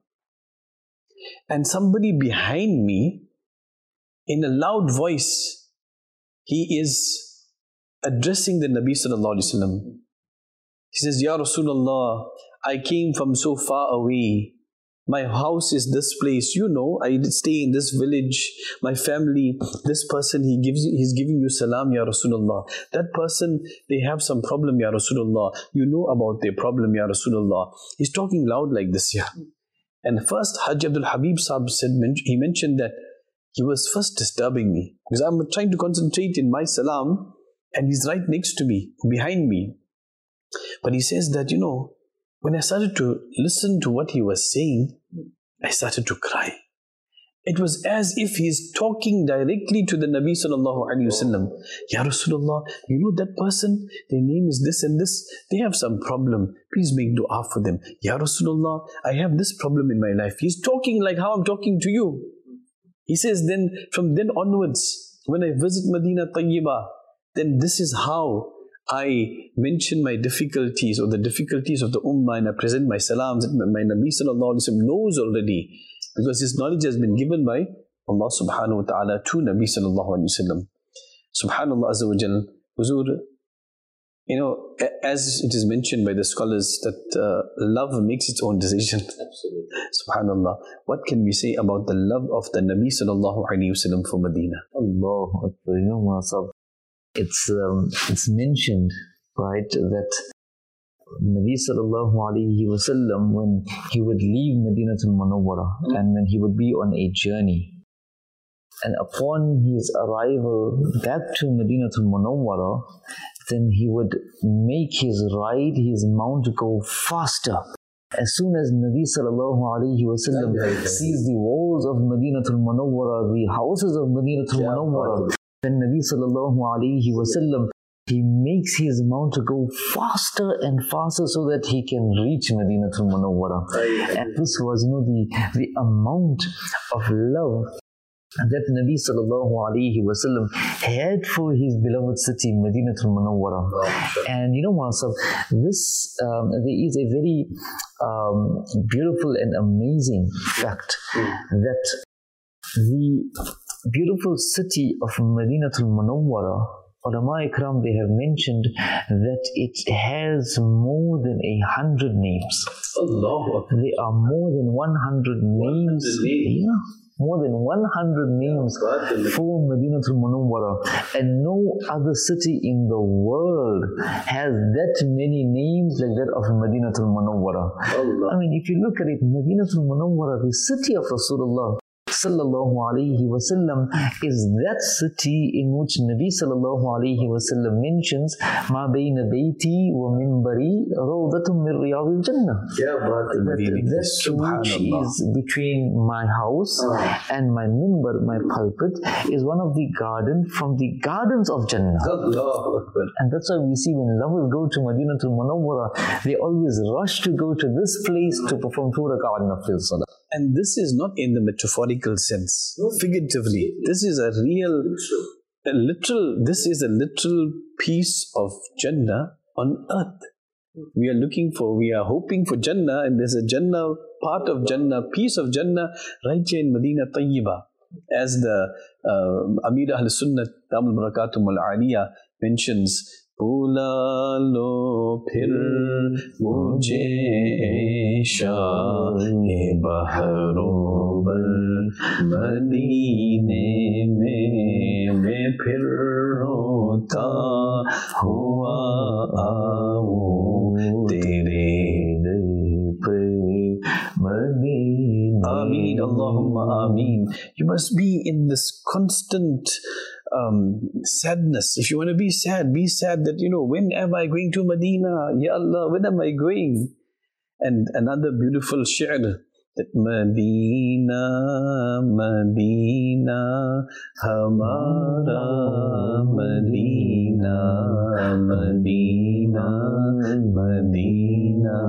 And somebody behind me, in a loud voice, he is addressing the Nabi Sallallahu Alaihi Wasallam. He says, Ya Rasulullah, I came from so far away. My house is this place. You know, I stay in this village. My family, this person, he gives you, he's giving you salam, Ya Rasulullah. That person, they have some problem, Ya Rasulullah. You know about their problem, Ya Rasulullah. He's talking loud like this, yeah. And first, Haji Abdul Habib Sahib said, he mentioned that he was first disturbing me because I'm trying to concentrate in my salam and he's right next to me, behind me. But he says that, you know, when I started to listen to what he was saying, I started to cry. It was as if he's talking directly to the Nabi Sallallahu Alaihi Wasallam. Ya Rasulullah, you know that person, their name is this and this, they have some problem. Please make dua for them. Ya Rasulullah, I have this problem in my life. He's talking like how I'm talking to you. He says then, from then onwards, when I visit Medina Tayyibah, then this is how I mention my difficulties or the difficulties of the Ummah and I present my salams that my Nabi Sallallahu Alaihi Wasallam knows already because his knowledge has been given by Allah Subhanahu Wa Ta'ala to Nabi Sallallahu Alaihi Wasallam. Subhanallah Azza wa Jal. Huzur, you know, as it is mentioned by the scholars that uh, love makes its own decision. Absolutely. Subhanallah. What can we say about the love of the Nabi Sallallahu Alaihi Wasallam for Medina? Allahu Akbar. You know, Masab, it's, um, it's mentioned, right, that Nabi Sallallahu Alaihi Wasallam, when he would leave Madinatul Munawwara mm-hmm. and when he would be on a journey, and upon his arrival back to Madinatul Munawwara, then he would make his ride, his mount go faster. As soon as Nabi Sallallahu Alaihi Wasallam sees the walls of Madinatul Munawwara, the houses of Madinatul Munawwara, then Nabi Sallallahu Alaihi Wasallam, he makes his mount to go faster and faster so that he can reach Madinatul Munawwara. And this was, you know, the, the amount of love that Nabi Sallallahu Alaihi Wasallam had for his beloved city, Madinatul Munawwara. And you know, Masab, this, um, there is a very um, beautiful and amazing fact that the beautiful city of Madinatul Munawwara, Ulama Ikram, they have mentioned that it has more than a hundred names. Allah. There are more than one hundred names. Yeah, more than one hundred names for Madinatul Munawwara. And no other city in the world has that many names like that of Madinatul Munawwara. I mean, if you look at it, Madinatul Munawwara, the city of Rasulullah, sallallahu alaihi wasallam is that city in which Nabi sallallahu alaihi wasallam mentions ma bayna bayti wa minbari rawdatun min riyadil jannah. That, that which is between my house and my minbar, my pulpit, is one of the garden from the gardens of Jannah. And that's why we see when lovers go to Madinatul Munawwara, they always rush to go to this place to perform two rak'ah nafil salah. And this is not in the metaphorical sense, figuratively. This is a real, a literal, this is a literal piece of Jannah on earth. We are looking for, we are hoping for Jannah, and there's a Jannah, part of Jannah, piece of Jannah right here in Medina Tayyibah. As the uh, Amir Ahl Sunnah Damul Barakatum Al Aliyah mentions, Pula lo phir mujhe shah-e bahro bal Madine mein mein phir rota hua aau tere dil pe Madine. Ameen, Allahumma Ameen. You must be in this constant um, sadness. If you want to be sad, be sad that, you know, when am I going to Medina? Ya Allah, when am I going? And another beautiful shi'r, that Medina, Medina, Hamara Medina, Medina, Medina,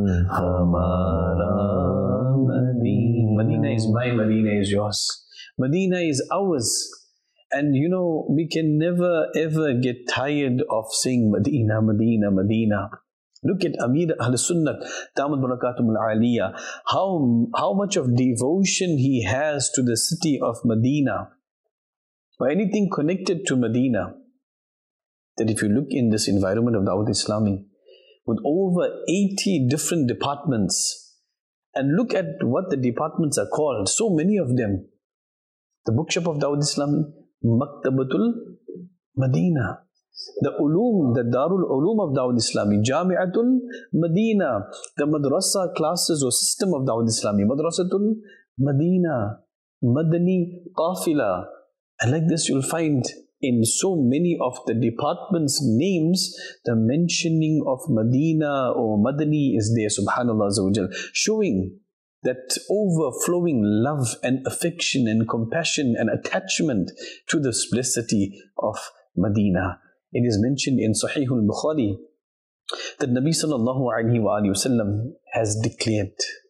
Hamara Medina. Medina is my, Medina is yours. Medina is ours. And you know, we can never ever get tired of saying Medina, Medina, Medina. Look at Amir Ahl Sunnah, Damat Barakatum Al Aliyah, how, how much of devotion he has to the city of Medina, or anything connected to Medina. That if you look in this environment of Dawat Islami, with over eighty different departments, and look at what the departments are called, so many of them. The bookshop of Dawat Islami, Maktabatul Medina. The ulum, the Darul Ulum of Dawat Islami, Jami'atul Medina. The madrasa classes or system of Dawat Islami, Madrasatul Medina, Madani Qafila. And like this you'll find in so many of the departments' names, the mentioning of Medina or Madani is there, subhanallah azza wa jal, showing that overflowing love and affection and compassion and attachment to the simplicity of Medina. It is mentioned in Sahih al-Bukhari that Nabi sallallahu alayhi wa sallam has declared,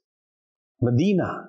Medina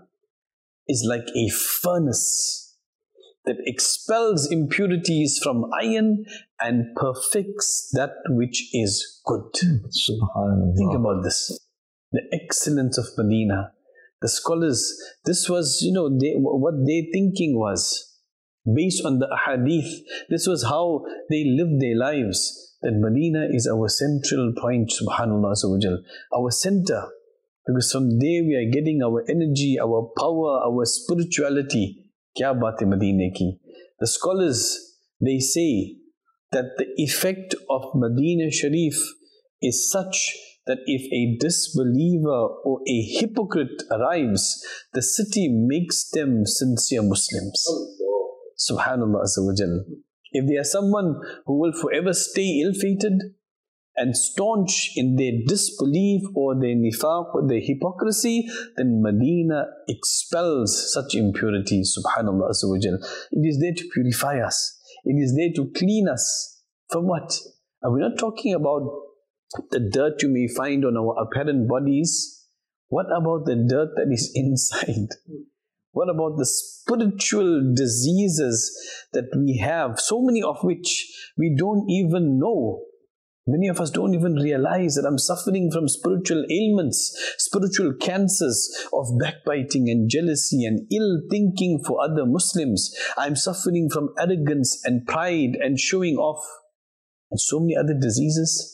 is like a furnace that expels impurities from iron and perfects that which is good. Subhanallah. Think about this. The excellence of Medina. The scholars, this was, you know, they, what their thinking was based on the ahadith. This was how they lived their lives. That Medina is our central point, subhanallah azza wa jal, our center. Because from there we are getting our energy, our power, our spirituality. Kya baat hai Medina ki? The scholars, they say that the effect of Medina Sharif is such that if a disbeliever or a hypocrite arrives, the city makes them sincere Muslims. Subhanallah azza wa jal. If they are someone who will forever stay ill-fated and staunch in their disbelief or their nifaq or their hypocrisy, then Medina expels such impurities. Subhanallah azza wa jal. It is there to purify us. It is there to clean us. From what? Are we not talking about the dirt you may find on our apparent bodies? What about the dirt that is inside? What about the spiritual diseases that we have, so many of which we don't even know? Many of us don't even realize that I'm suffering from spiritual ailments, spiritual cancers of backbiting and jealousy and ill thinking for other Muslims. I'm suffering from arrogance and pride and showing off and so many other diseases.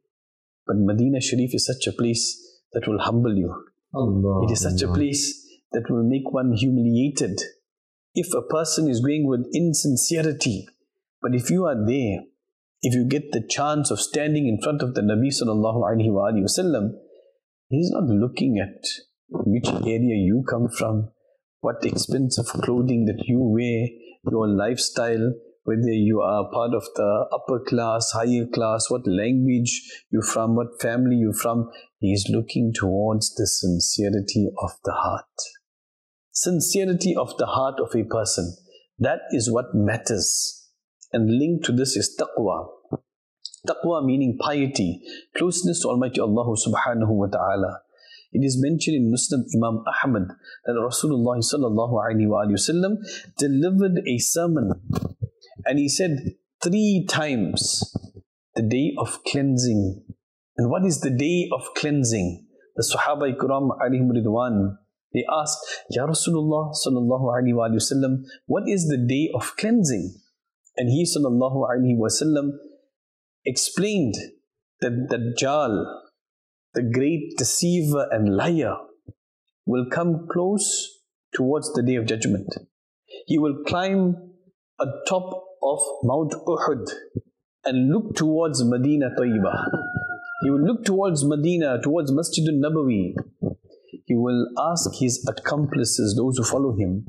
But Medina Sharif is such a place that will humble you. Allah, it is such Allah. a place that will make one humiliated. If a person is going with insincerity, but if you are there, if you get the chance of standing in front of the Nabi sallallahu alaihi wasallam, he's not looking at which area you come from, what expensive clothing that you wear, your lifestyle, whether you are part of the upper class, higher class, what language you're from, what family you're from. He is looking towards the sincerity of the heart. Sincerity of the heart of a person. That is what matters. And linked to this is taqwa. Taqwa meaning piety, closeness to Almighty Allah subhanahu wa ta'ala. It is mentioned in Muslim Imam Ahmad that Rasulullah sallallahu alayhi wa sallam delivered a sermon, and he said three times, the day of cleansing. And what is the day of cleansing? The Sahaba Ikram alayhim ridwan, they asked, Ya Rasulullah sallallahu alayhi wa sallam, what is the day of cleansing? And he sallallahu alayhi wa sallam explained that Dajjal, the great deceiver and liar, will come close towards the day of judgment. He will climb atop of Mount Uhud and look towards Medina Tayyibah. He will look towards Medina, towards Masjid al-Nabawi. He will ask his accomplices, those who follow him,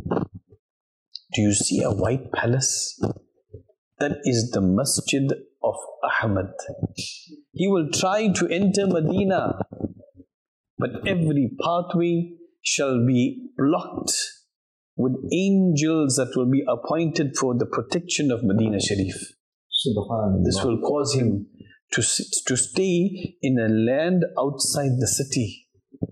do you see a white palace? That is the Masjid of Ahmad. He will try to enter Medina, but every pathway shall be blocked with angels that will be appointed for the protection of Medina Sharif. Subhanallah. This will cause him to, to stay in a land outside the city.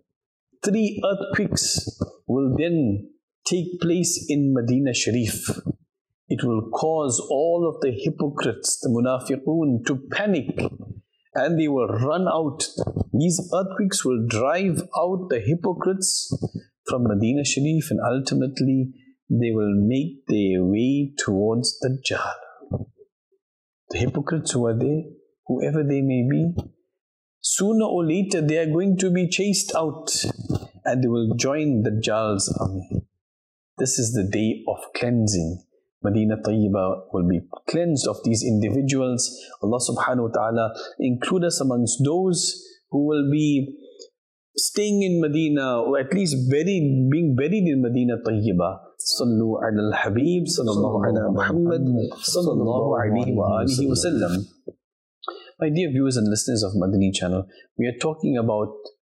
Three earthquakes will then take place in Medina Sharif. It will cause all of the hypocrites, the munafiqun, to panic, and they will run out. These earthquakes will drive out the hypocrites from Medina Sharif, and ultimately they will make their way towards Dajjal. The hypocrites who are there, whoever they may be, sooner or later they are going to be chased out and they will join Dajjal's army. This is the day of cleansing. Medina Tayyibah will be cleansed of these individuals. Allah subhanahu wa ta'ala include us amongst those who will be staying in Medina, or at least buried, being buried in Medina Tayyibah. Sallu ala al-Habib, sallallahu ala Muhammad, sallallahu alayhi wa alihi wa sallam. My dear viewers and listeners of Madani channel, we are talking about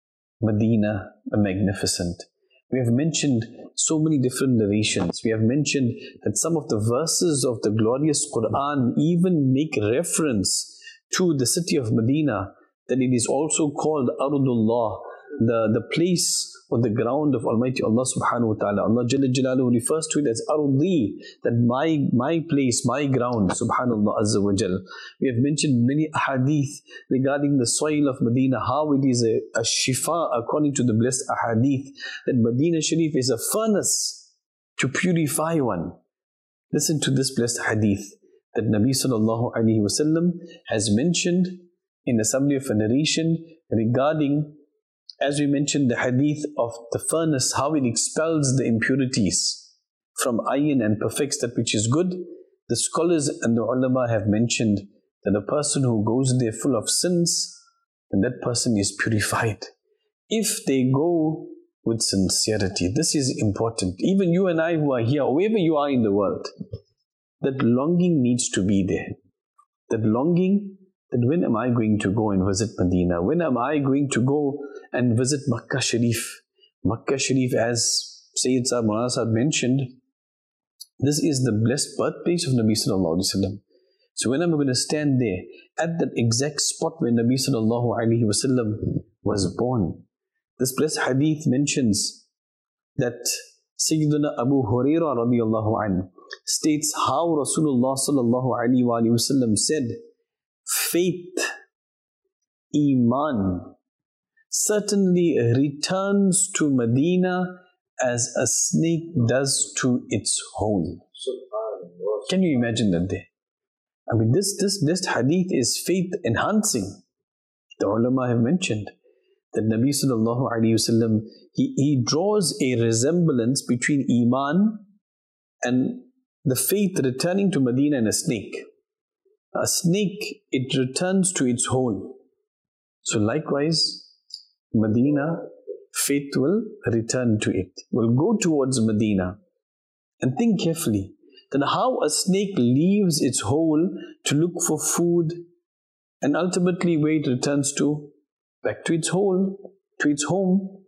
Medina, a magnificent. We have mentioned so many different narrations. We have mentioned that some of the verses of the glorious Quran even make reference to the city of Medina, that it is also called Ardullah, the, the place or the ground of Almighty Allah subhanahu wa ta'ala. Allah Jalla Jalaluhu refers to it as Ardi, that my, my place, my ground, subhanallah azza wa jal. We have mentioned many ahadith regarding the soil of Medina, how it is a, a shifa according to the blessed ahadith, that Medina Sharif is a furnace to purify one. Listen to this blessed hadith that Nabi sallallahu alayhi wa sallam has mentioned in a summary of a narration regarding, as we mentioned, the hadith of the furnace, how it expels the impurities from iron and perfects that which is good. The scholars and the ulama have mentioned that a person who goes there full of sins, then that person is purified. If they go with sincerity, this is important. Even you and I who are here, wherever you are in the world, that longing needs to be there. That longing, that when am I going to go and visit Medina? When am I going to go and visit Makkah Sharif? Makkah Sharif, as Sayyid Sahib Maulana Sahib mentioned, this is the blessed birthplace of Nabi Sallallahu Alaihi Wasallam. So when am I going to stand there at that exact spot where Nabi Sallallahu Alaihi Wasallam was born? This blessed hadith mentions that Sayyidina Abu Hurairah radiallahu anhu states how Rasulullah Sallallahu Alaihi Wasallam said, faith, Iman, certainly returns to Medina as a snake does to its hole. Can you imagine that day? I mean, this, this, this hadith is faith enhancing. The ulama have mentioned that Nabi sallallahu alayhi wasallam, he, he draws a resemblance between Iman and the faith returning to Medina and a snake. A snake, it returns to its hole. So likewise, Medina, faith will return to it, will go towards Medina. And think carefully that how a snake leaves its hole to look for food, and ultimately where it returns to, back to its hole, to its home.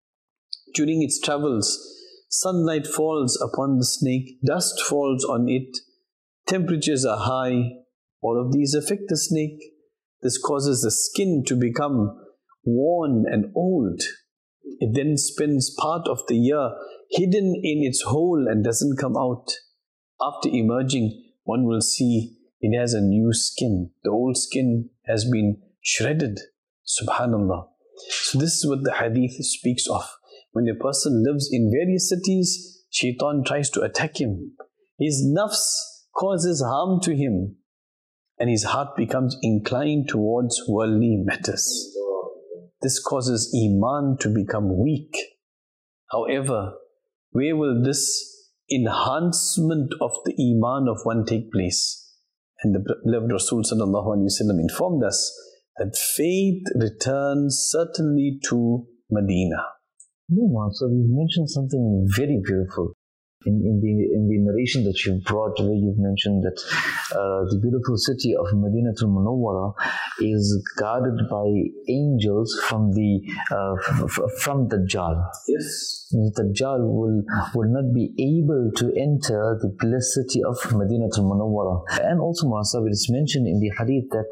During its travels, sunlight falls upon the snake, dust falls on it, temperatures are high. All of these affect the snake. This causes the skin to become worn and old. It then spends part of the year hidden in its hole and doesn't come out. After emerging, one will see it has a new skin. The old skin has been shredded. Subhanallah. So this is what the hadith speaks of. When a person lives in various cities, shaitan tries to attack him. His nafs causes harm to him, and his heart becomes inclined towards worldly matters. This causes iman to become weak. However, where will this enhancement of the iman of one take place? And the beloved Rasul sallallahu alaihi wasallam informed us that faith returns certainly to Medina. No, so you mentioned something very beautiful in, in the in the narration that you brought, where you've mentioned that uh, the beautiful city of Madinatul Munawwara is guarded by angels from the uh, f- f- from Dajjal. Yes. Dajjal will will not be able to enter the blessed city of Madinatul Munawwara. And also, Master, it is mentioned in the hadith that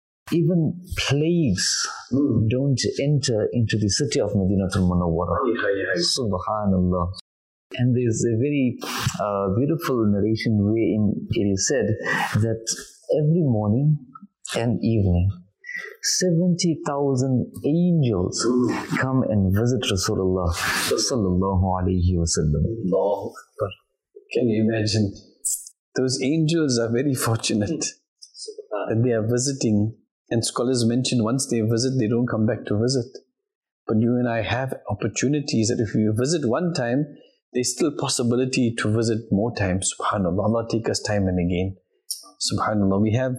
even plagues mm. don't enter into the city of Madinatul Munawwara. Subhanallah. And there's a very uh, beautiful narration wherein it is said that every morning and evening, seventy thousand angels mm. come and visit Rasulullah sallallahu alayhi wasallam. Allahu Akbar. Can you imagine? Those angels are very fortunate that they are visiting. And scholars mention once they visit, they don't come back to visit. But you and I have opportunities that if you visit one time, there's still possibility to visit more times. Subhanallah. Allah take us time and again. Subhanallah. We have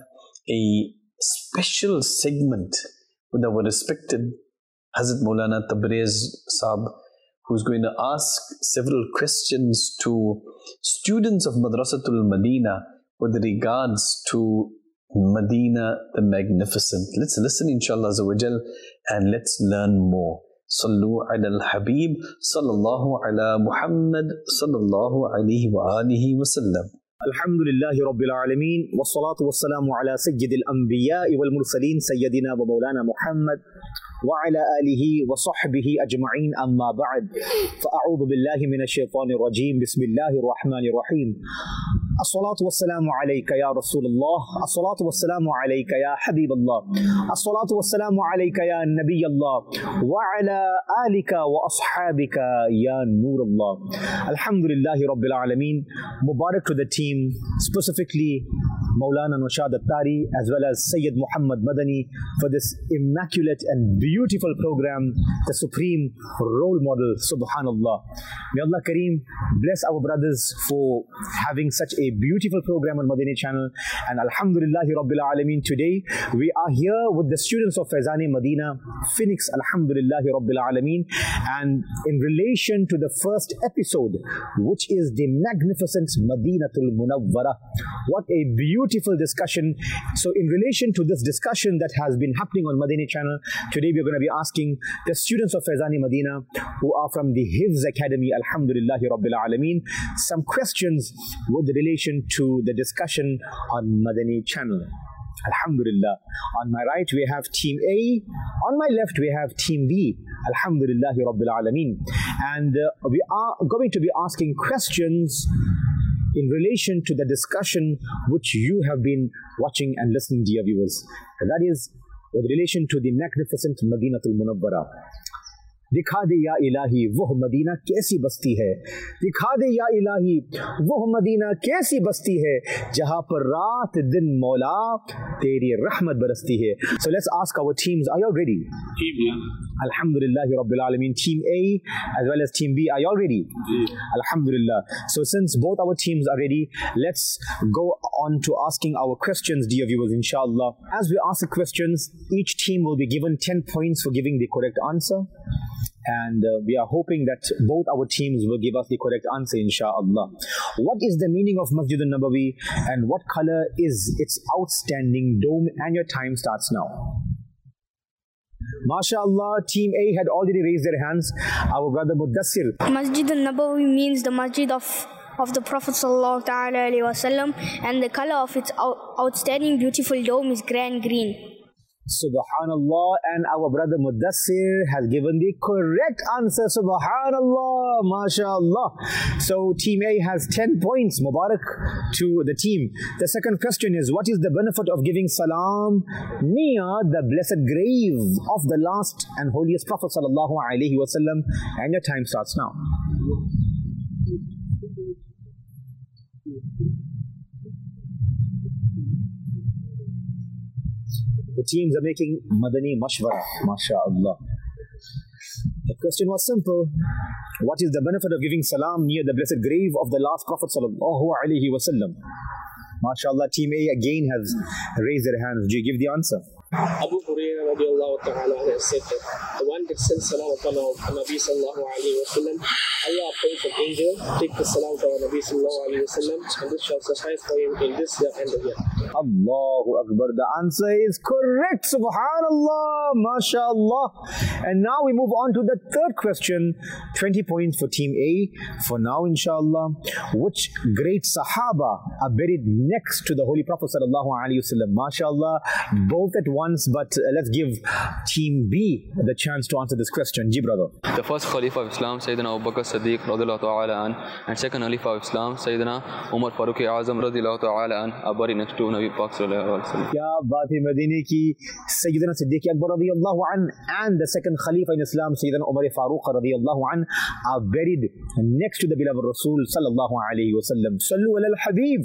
a special segment with our respected Hazrat Maulana Tabriz Saab, who's going to ask several questions to students of Madrasatul Madina with regards to Medina the Magnificent. Let's listen, inshallah azza wa jal, and let's learn more. Sallu ala al-Habib sallallahu ala Muhammad sallallahu alayhi wa alihi wa sallam. Alhamdulillahi Rabbil Alameen, wa salatu wa salamu ala Sayyidil Anbiya'i wal Mursaleen, Sayyidina wa Maulana Muhammad wa ala alihi wa sahbihi ajma'in, amma ba'd. Fa'a'udhu billahi minash shaitanir rajim, bismillahir rahmanir rahim. الصلاة والسلام عليك يا رسول الله، الصلاة والسلام عليك يا حبيب الله، الصلاة والسلام عليك يا نبي الله، وعلى آلك وأصحابك يا نور الله. Alhamdulillahi Rabbil Alameen. Mubarak to the team, specifically Maulana Naushad Attari as well as Sayyid Muhammad Madani for this immaculate and beautiful program, the supreme role model. Subhanallah. May Allah Kareem bless our brothers for having such a beautiful program on Madani channel. And Alhamdulillahi Rabbil Alameen, today we are here with the students of Faizani Madina, Phoenix, Alhamdulillahi Rabbil Alameen. And in relation to the first episode, which is the magnificent Madinatul Munawwara, what a beautiful discussion. So in relation to this discussion that has been happening on Madani channel, today we're going to be asking the students of Faizani Madina who are from the Hifz Academy, Alhamdulillahi Rabbil Alameen, some questions with relation to the discussion on Madani channel. Alhamdulillah. On my right we have team A, on my left we have team B. Alhamdulillahi Rabbil Alameen. And uh, we are going to be asking questions in relation to the discussion which you have been watching and listening, dear viewers. And that is with relation to the magnificent Madinatul Munawwara. दिखा दे या इलाही वह Medina कैसी बस्ती है, दिखा दे या इलाही वह Medina कैसी बस्ती है जहाँ पर रात दिन मौला तेरी रहमत बरसती है. So let's ask our teams, are you all ready? Team A. Alhamdulillahi Rabbil Alameen. Team A as well as Team B, are you all ready? Yeah. Alhamdulillah. So since both our teams are ready, let's go on to asking our questions, dear viewers, inshallah. As we ask the questions, each team will be given ten points for giving the correct answer. And uh, we are hoping that both our teams will give us the correct answer, inshallah. What is the meaning of Masjid al-Nabawi and what color is its outstanding dome? And your time starts now. MashaAllah, Team A had already raised their hands. Our brother Mudassir. Masjid al-Nabawi means the masjid of of the Prophet sallallahu ta'ala alayhi wa sallam, and the color of its out, outstanding beautiful dome is grand green. Subhanallah, and our brother Mudassir has given the correct answer. Subhanallah, MashaAllah. So Team A has ten points. Mubarak to the team. The second question is, what is the benefit of giving salam near the blessed grave of the last and holiest Prophet sallallahu alaihi wasallam? And your time starts now. The teams are making Madani Mashwara, MashaAllah. The question was simple. What is the benefit of giving salam near the blessed grave of the last Prophet sallallahu alaihi wasallam? MashaAllah, Team A again has raised their hands. Do you give the answer? Abu Hurairah radiallahu ta'ala has said that the one that sends salam upon our Nabi sallallahu alayhi wa sallam, Allah appoints an angel, take the salam to our Nabi sallallahu alayhi wa sallam, and this shall suffice for him in this year and the year. Allahu Akbar. The answer is correct. Subhanallah, MashaAllah. And now we move on to the third question. twenty points for Team A. For now, inshallah. Which great Sahaba are buried next to the Holy Prophet sallallahu alayhi wa sallam? MashaAllah, both at once, but uh, let's give Team B the chance to answer this question. Ji, brother. The first Khalifa of Islam, Sayyidina Abu Bakr Siddiq radiallahu ta'ala an, and second Khalifa of Islam, Sayyidina Umar Farooq Azam radiallahu ta'ala an, are buried next to Nabi Pak sallallahu alaihi wasallam. Kya baat hai, Madine ki Sayyidina Siddiq Akbar radiallahu an and the second Khalifa in Islam, Sayyidina Umar Farooq radiallahu an, are buried next to the beloved Rasul sallallahu alaihi wasallam. Sallu ala al-Habib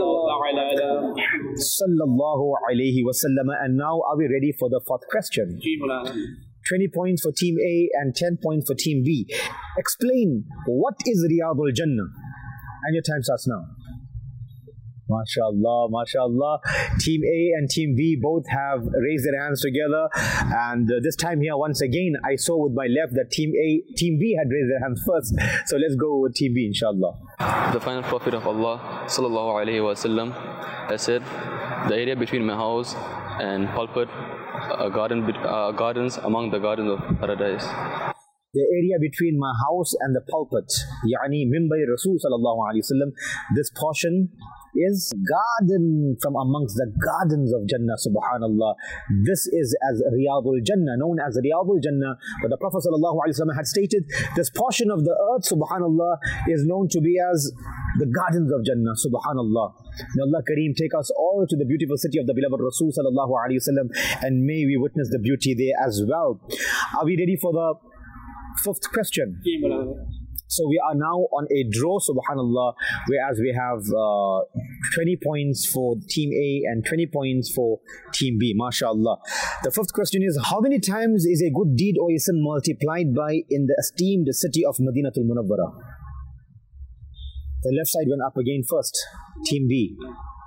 sallallahu alaihi wasallam. And now are we ready for the fourth question? twenty points for Team A and ten points for Team B. Explain, what is Riyadul Jannah? And your time starts now. MashaAllah, MashaAllah. Team A and Team B both have raised their hands together. And uh, this time here, once again, I saw with my left that Team A, Team B had raised their hands first. So let's go with Team B, inshallah. The final Prophet of Allah, sallallahu alayhi wa sallam, has said, the area between my house and pulpit, a garden, uh, gardens among the gardens of paradise. The area between my house and the pulpit, yani Mimbar Rasul sallallahu alayhi wa sallam, this portion is garden from amongst the gardens of Jannah, subhanallah. This is as Riyadul Jannah, known as Riyadul Jannah. But the Prophet sallallahu alaihi wasallam had stated, this portion of the earth, subhanallah, is known to be as the gardens of Jannah, subhanallah. May Allah Kareem take us all to the beautiful city of the beloved Rasul sallallahu alaihi wasallam, and may we witness the beauty there as well. Are we ready for the fifth question? So we are now on a draw, subhanallah, whereas we have uh, twenty points for Team A and twenty points for Team B, mashallah. The fifth question is, how many times is a good deed or a sin multiplied by in the esteemed city of Madinatul Munawwara? The left side went up again first. Team B.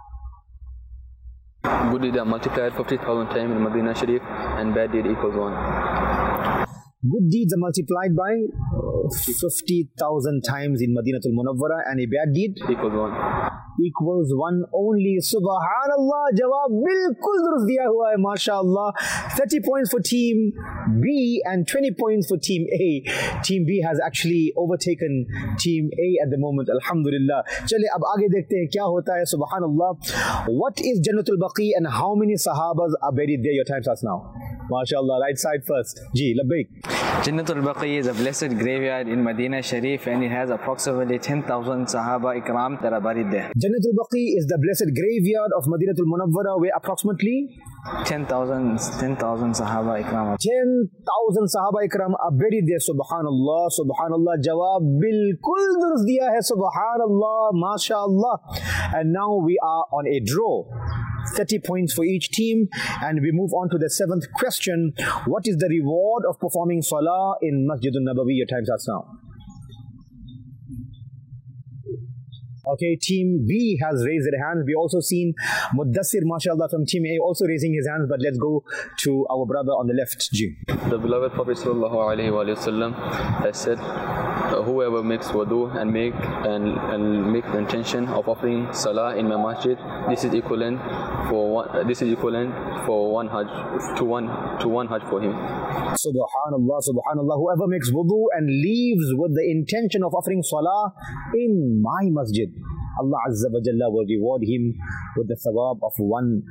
Good deed are multiplied fifty thousand times in Madinah Sharif, and bad deed equals one. Good deeds are multiplied by fifty thousand times in Madinatul Munawwara, and a bad deed equals one. Equals one only. Subhanallah, jawab bilkul durust diya hua hai, mashallah. thirty points for Team B and twenty points for Team A. Team B has actually overtaken Team A at the moment, alhamdulillah. Chale, ab aage dekhte hain kya hota hai, subhanallah. What is Jannatul Baqi and how many Sahabas are buried there? Your time starts now. MashaAllah, right side first. Ji, labbaik. Jannatul Baqi is a blessed graveyard in Medina Sharif, and it has approximately ten thousand Sahaba Ikram that are buried there. Jannatul Baqi is the blessed graveyard of Madinatul Munawwara, where approximately ten thousand Sahaba Ikram. ten thousand Sahaba Ikram are buried there, subhanallah, subhanallah. Jawab bilkul durust diya hai, subhanallah, mashallah. And now we are on a draw. thirty points for each team, and we move on to the seventh question. What is the reward of performing salah in Masjidun Nabawi? Your time starts now. Okay, Team B has raised their hand. We also seen Muddassir, mashallah, from Team A also raising his hands. But let's go to our brother on the left, G. The beloved Prophet sallallahu alaihi wasallam has said, uh, whoever makes wudu and make and, and make the intention of offering salah in my masjid, this is equivalent for one. Uh, this is equivalent for one hajj to one to one hajj for him. Subhanallah, Subhanallah. Whoever makes wudu and leaves with the intention of offering salah in my masjid, Allah Azza wa Jalla will reward him with the thawab of one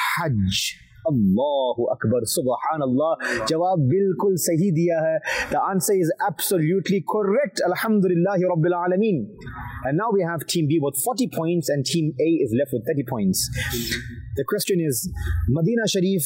hajj. Allahu Akbar, Subhanallah. Jawab bilkul sahi diya hai. The answer is absolutely correct. Alhamdulillahi Rabbil Alameen. And now we have Team B with forty points and Team A is left with thirty points. The question is, Medina Sharif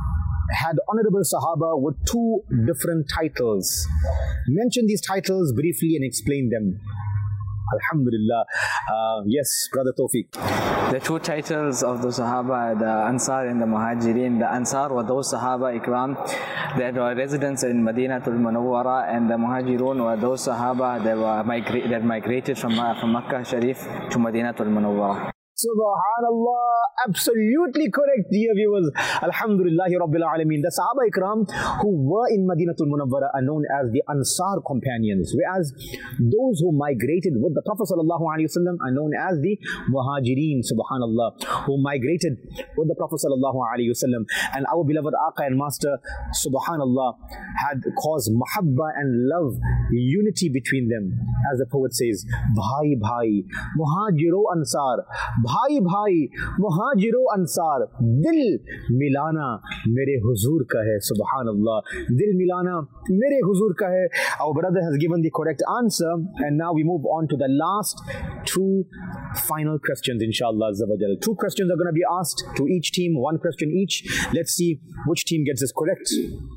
had honorable Sahaba with two different titles. Mention these titles briefly and explain them. Alhamdulillah. Uh, yes, Brother Tawfiq. The two titles of the Sahaba, the Ansar and the Muhajirin. The Ansar were those Sahaba Ikram that were residents in Madinatul Munawwara, and the Muhajirun were those Sahaba that were migra that migrated from, uh, from Makkah Sharif to Madinatul Munawwara. Subhanallah, absolutely correct, dear viewers. Alhamdulillahi Rabbil Alameen. The Sahaba Ikram who were in Madinatul Munawwara are known as the Ansar companions, whereas those who migrated with the Prophet Sallallahu Alaihi Wasallam are known as the Muhajirin, Subhanallah, who migrated with the Prophet Sallallahu Alaihi Wasallam. And our beloved Aqa and Master, Subhanallah, had caused mahabba and love, unity between them. As the poet says, Bhai Bhai, Muhajiro Ansar, भाई भाई मुहाजिरो अंसार दिल मिलाना मेरे हुजूर का है सुबहान अल्लाह दिल मिलाना मेरे हुजूर का है. Our brother has given the correct answer, and now we move on to the last two final questions, inshallah. Two questions are going to be asked to each team, one question each. Let's see which team gets this correct.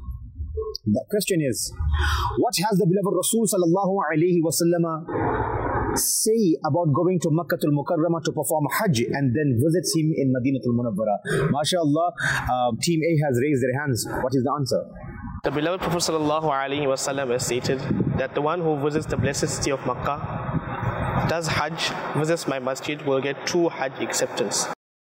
The question is, what has the beloved Rasul sallallahu alaihi wasallam say about going to Makkatul Mukarramah to perform Hajj and then visits him in Madinatul Munawwara? MashaAllah, uh, Team A has raised their hands. What is the answer? The beloved Prophet sallallahu alaihi wasallam has stated that the one who visits the blessed city of Makkah, does Hajj, visits my masjid, will get two Hajj acceptance.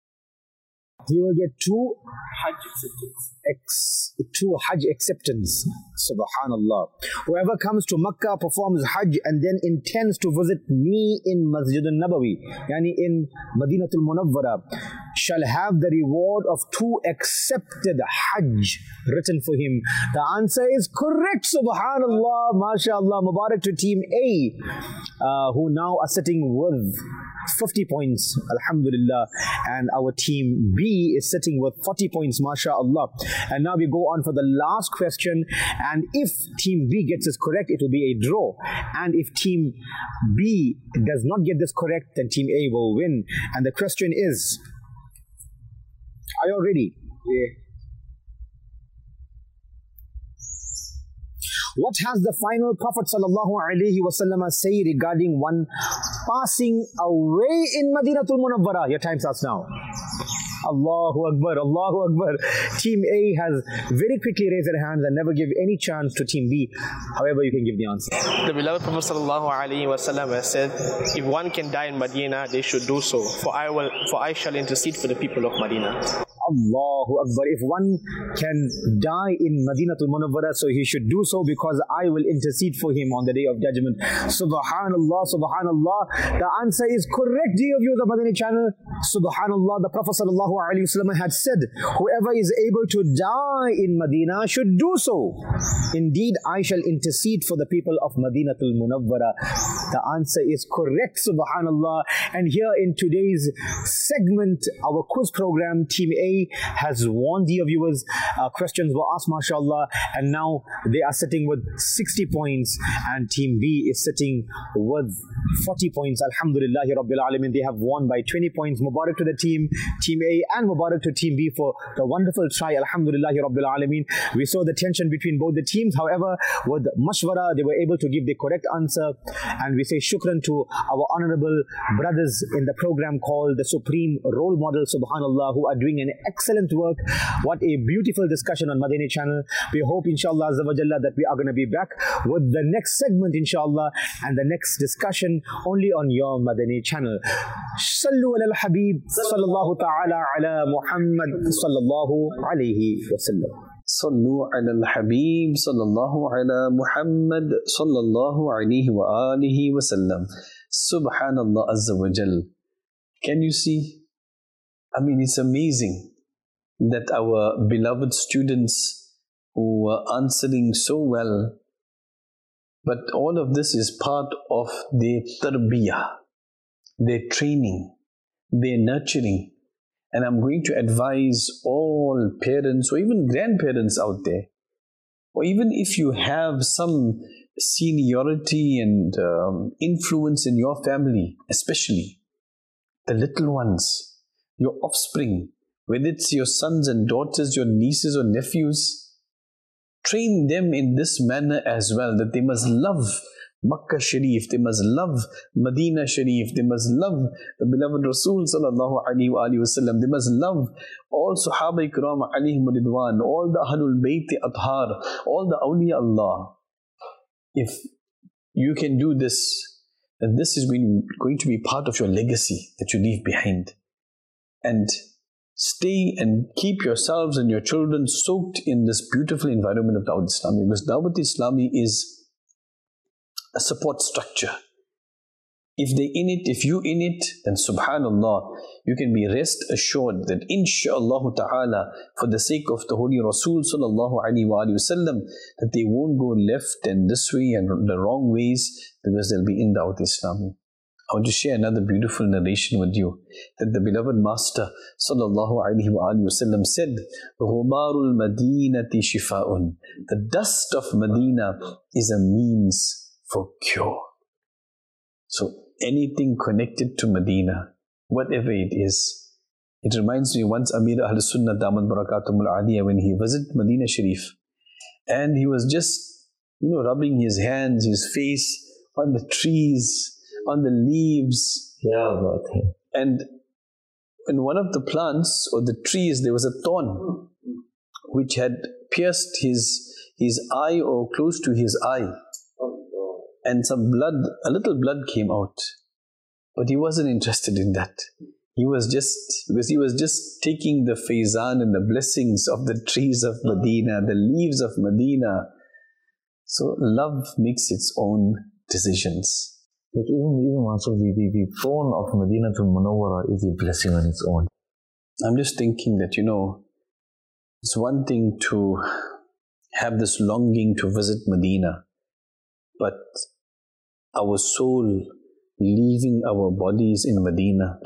He will get two Hajj acceptance. Ex, two Hajj acceptance. Subhanallah. Whoever comes to Makkah, performs Hajj and then intends to visit me in Masjid al-Nabawi, yani in Madinatul Munawwara, shall have the reward of two accepted Hajj written for him. The answer is correct. Subhanallah. MashaAllah. Mubarak to Team A, uh, who now are sitting with fifty points, alhamdulillah, and our Team B is sitting with forty points, mashallah. And now we go on for the last question, and if Team B gets this correct, it will be a draw, and if Team B does not get this correct, then Team A will win. And the question is, are you all ready? Yeah. What has the final Prophet sallallahu alaihi wasallam say regarding one passing away in Madinatul Munawwara? Your time starts now. Allahu Akbar, Allahu Akbar. Team A has very quickly raised their hands and never give any chance to Team B. However, you can give the answer. The beloved Prophet sallallahu alaihi wasallam has said, if one can die in Medina, they should do so, for I will, for I shall intercede for the people of Medina. Allahu Akbar. If one can die in Madinatul Munawwara, so he should do so, because I will intercede for him on the day of judgment. Subhanallah, Subhanallah. The answer is correct, dear viewers of Madani channel. Subhanallah. The Prophet sallallahu alaihi wasallam had said, whoever is able to die in Medina should do so. Indeed, I shall intercede for the people of Madinatul Munawwara. The answer is correct, Subhanallah. And here in today's segment, our quiz program, Team A has won, dear viewers. Uh, questions were asked, mashallah, and now they are sitting with sixty points, and Team B is sitting with forty points. Alhamdulillahi Rabbil Alameen. They have won by twenty points. Mubarak to the team, Team A, and Mubarak to Team B for the wonderful try. Alhamdulillahi Rabbil Alameen. We saw the tension between both the teams. However, with mashwara, they were able to give the correct answer, and we say shukran to our honorable brothers in the program called the Supreme Role Model, subhanallah, who are doing an excellent work. What a beautiful discussion on Madani channel. We hope, inshallah, Azza wa Jalla, that we are going to be back with the next segment, inshallah, and the next discussion only on your Madani channel. Sallu ala al-Habib, sallallahu ta'ala ala Muhammad, sallallahu alayhi wa sallam. Sallu ala al-Habib, sallallahu ala Muhammad, sallallahu alayhi wa alihi wa sallam. Subhanallah Azza wa Jal. Can you see? I mean, it's amazing that our beloved students who were answering so well, but all of this is part of their tarbiyah, their training, their nurturing. And I'm going to advise all parents or even grandparents out there, or even if you have some seniority and um, influence in your family, especially the little ones, your offspring, whether it's your sons and daughters, your nieces or nephews, train them in this manner as well, that they must love Makkah Sharif, they must love Medina Sharif, they must love the beloved Rasul sallallahu alaihi wa alihi wasallam, they must love all Sahaba Ikram alaihim ridwan, all the Ahlul Bayt Athhar, all the Awliya Allah. If you can do this, then this is going to be part of your legacy that you leave behind. And stay and keep yourselves and your children soaked in this beautiful environment of Dawat Islami, because Dawat Islami is a support structure. If they in it, if you in it, then subhanallah, you can be rest assured that insha'Allah ta'ala, for the sake of the Holy Rasul sallallahu alaihi wa sallam, that they won't go left and this way and the wrong ways, because they'll be in Dawat Islami. I want to share another beautiful narration with you, that the beloved Master sallallahu alaihi wa sallam said, "Ghubarul Madinati shifa'un." The dust of Medina is a means for cure. So anything connected to Medina, whatever it is, it reminds me once Amir Ahl Sunnah Daman Barakatumul Aliyah, when he visited Medina Sharif, and he was just, you know, rubbing his hands, his face on the trees, on the leaves. Yeah, and in one of the plants or the trees, there was a thorn which had pierced his, his eye or close to his eye. And some blood, a little blood came out. But he wasn't interested in that. He was just, because he was just taking the faizan and the blessings of the trees of Medina, the leaves of Medina. So love makes its own decisions. Like even, even also the, the, the thorn of Madinatul Munawwara is a blessing on its own. I'm just thinking that, you know, it's one thing to have this longing to visit Medina, but our soul leaving our bodies in Medina.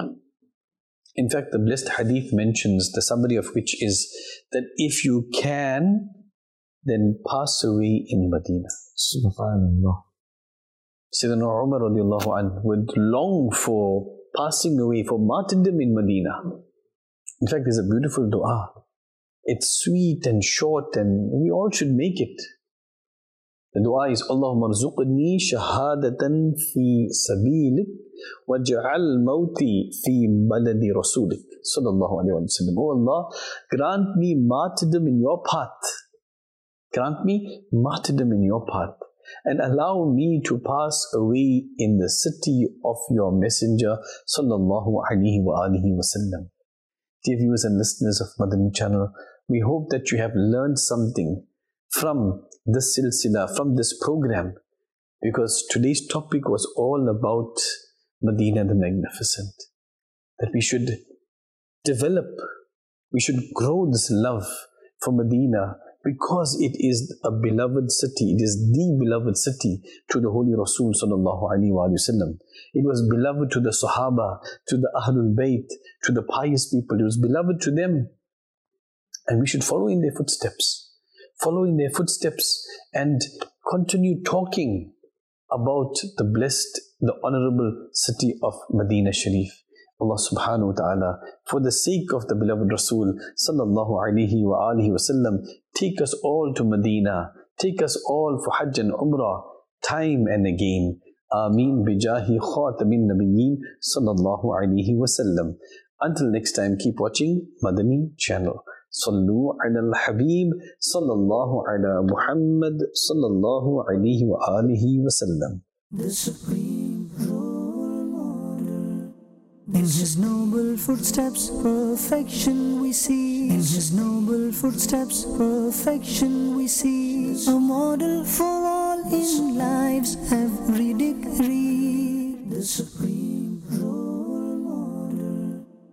In fact, the blessed hadith mentions, the summary of which is that if you can, then pass away in Medina. Subhanallah. Sayyidina Umar radiallahu anhu would long for passing away, for martyrdom in Medina. In fact, there's a beautiful dua. It's sweet and short, and we all should make it. The dua is, Allahumma rzuqni shahadatan fi sabilik waj'al mawti fi baladi rasulik sallallahu alayhi wa sallam. Oh Allah, grant me martyrdom in your path. Grant me martyrdom in your path. And allow me to pass away in the city of your messenger sallallahu alayhi wa alihi wa sallam. Dear viewers and listeners of Madani channel, we hope that you have learned something from this silsila, from this program, because today's topic was all about Medina the Magnificent. That we should develop, we should grow this love for Medina, because it is a beloved city, it is the beloved city to the Holy Rasul sallallahu alaihi wasallam. It was beloved to the Sahaba, to the Ahlul Bayt, to the pious people. It was beloved to them, and we should follow in their footsteps. Follow in their footsteps and continue talking about the blessed, the honorable city of Medina Sharif. Allah subhanahu wa ta'ala, for the sake of the beloved Rasul sallallahu alayhi wa alihi wa sallam, take us all to Medina, take us all for Hajj and Umrah, time and again. Ameen bijahi khatamin nabiyyin sallallahu alayhi wa sallam. Until next time, keep watching Madani channel. Sallu ala al-Habib sallallahu ala Muhammad sallallahu alayhi wa alihi wa sallam. The supreme role model. In his noble footsteps, perfection we see. In his noble footsteps, perfection we see. A model for all in life's every degree. The supreme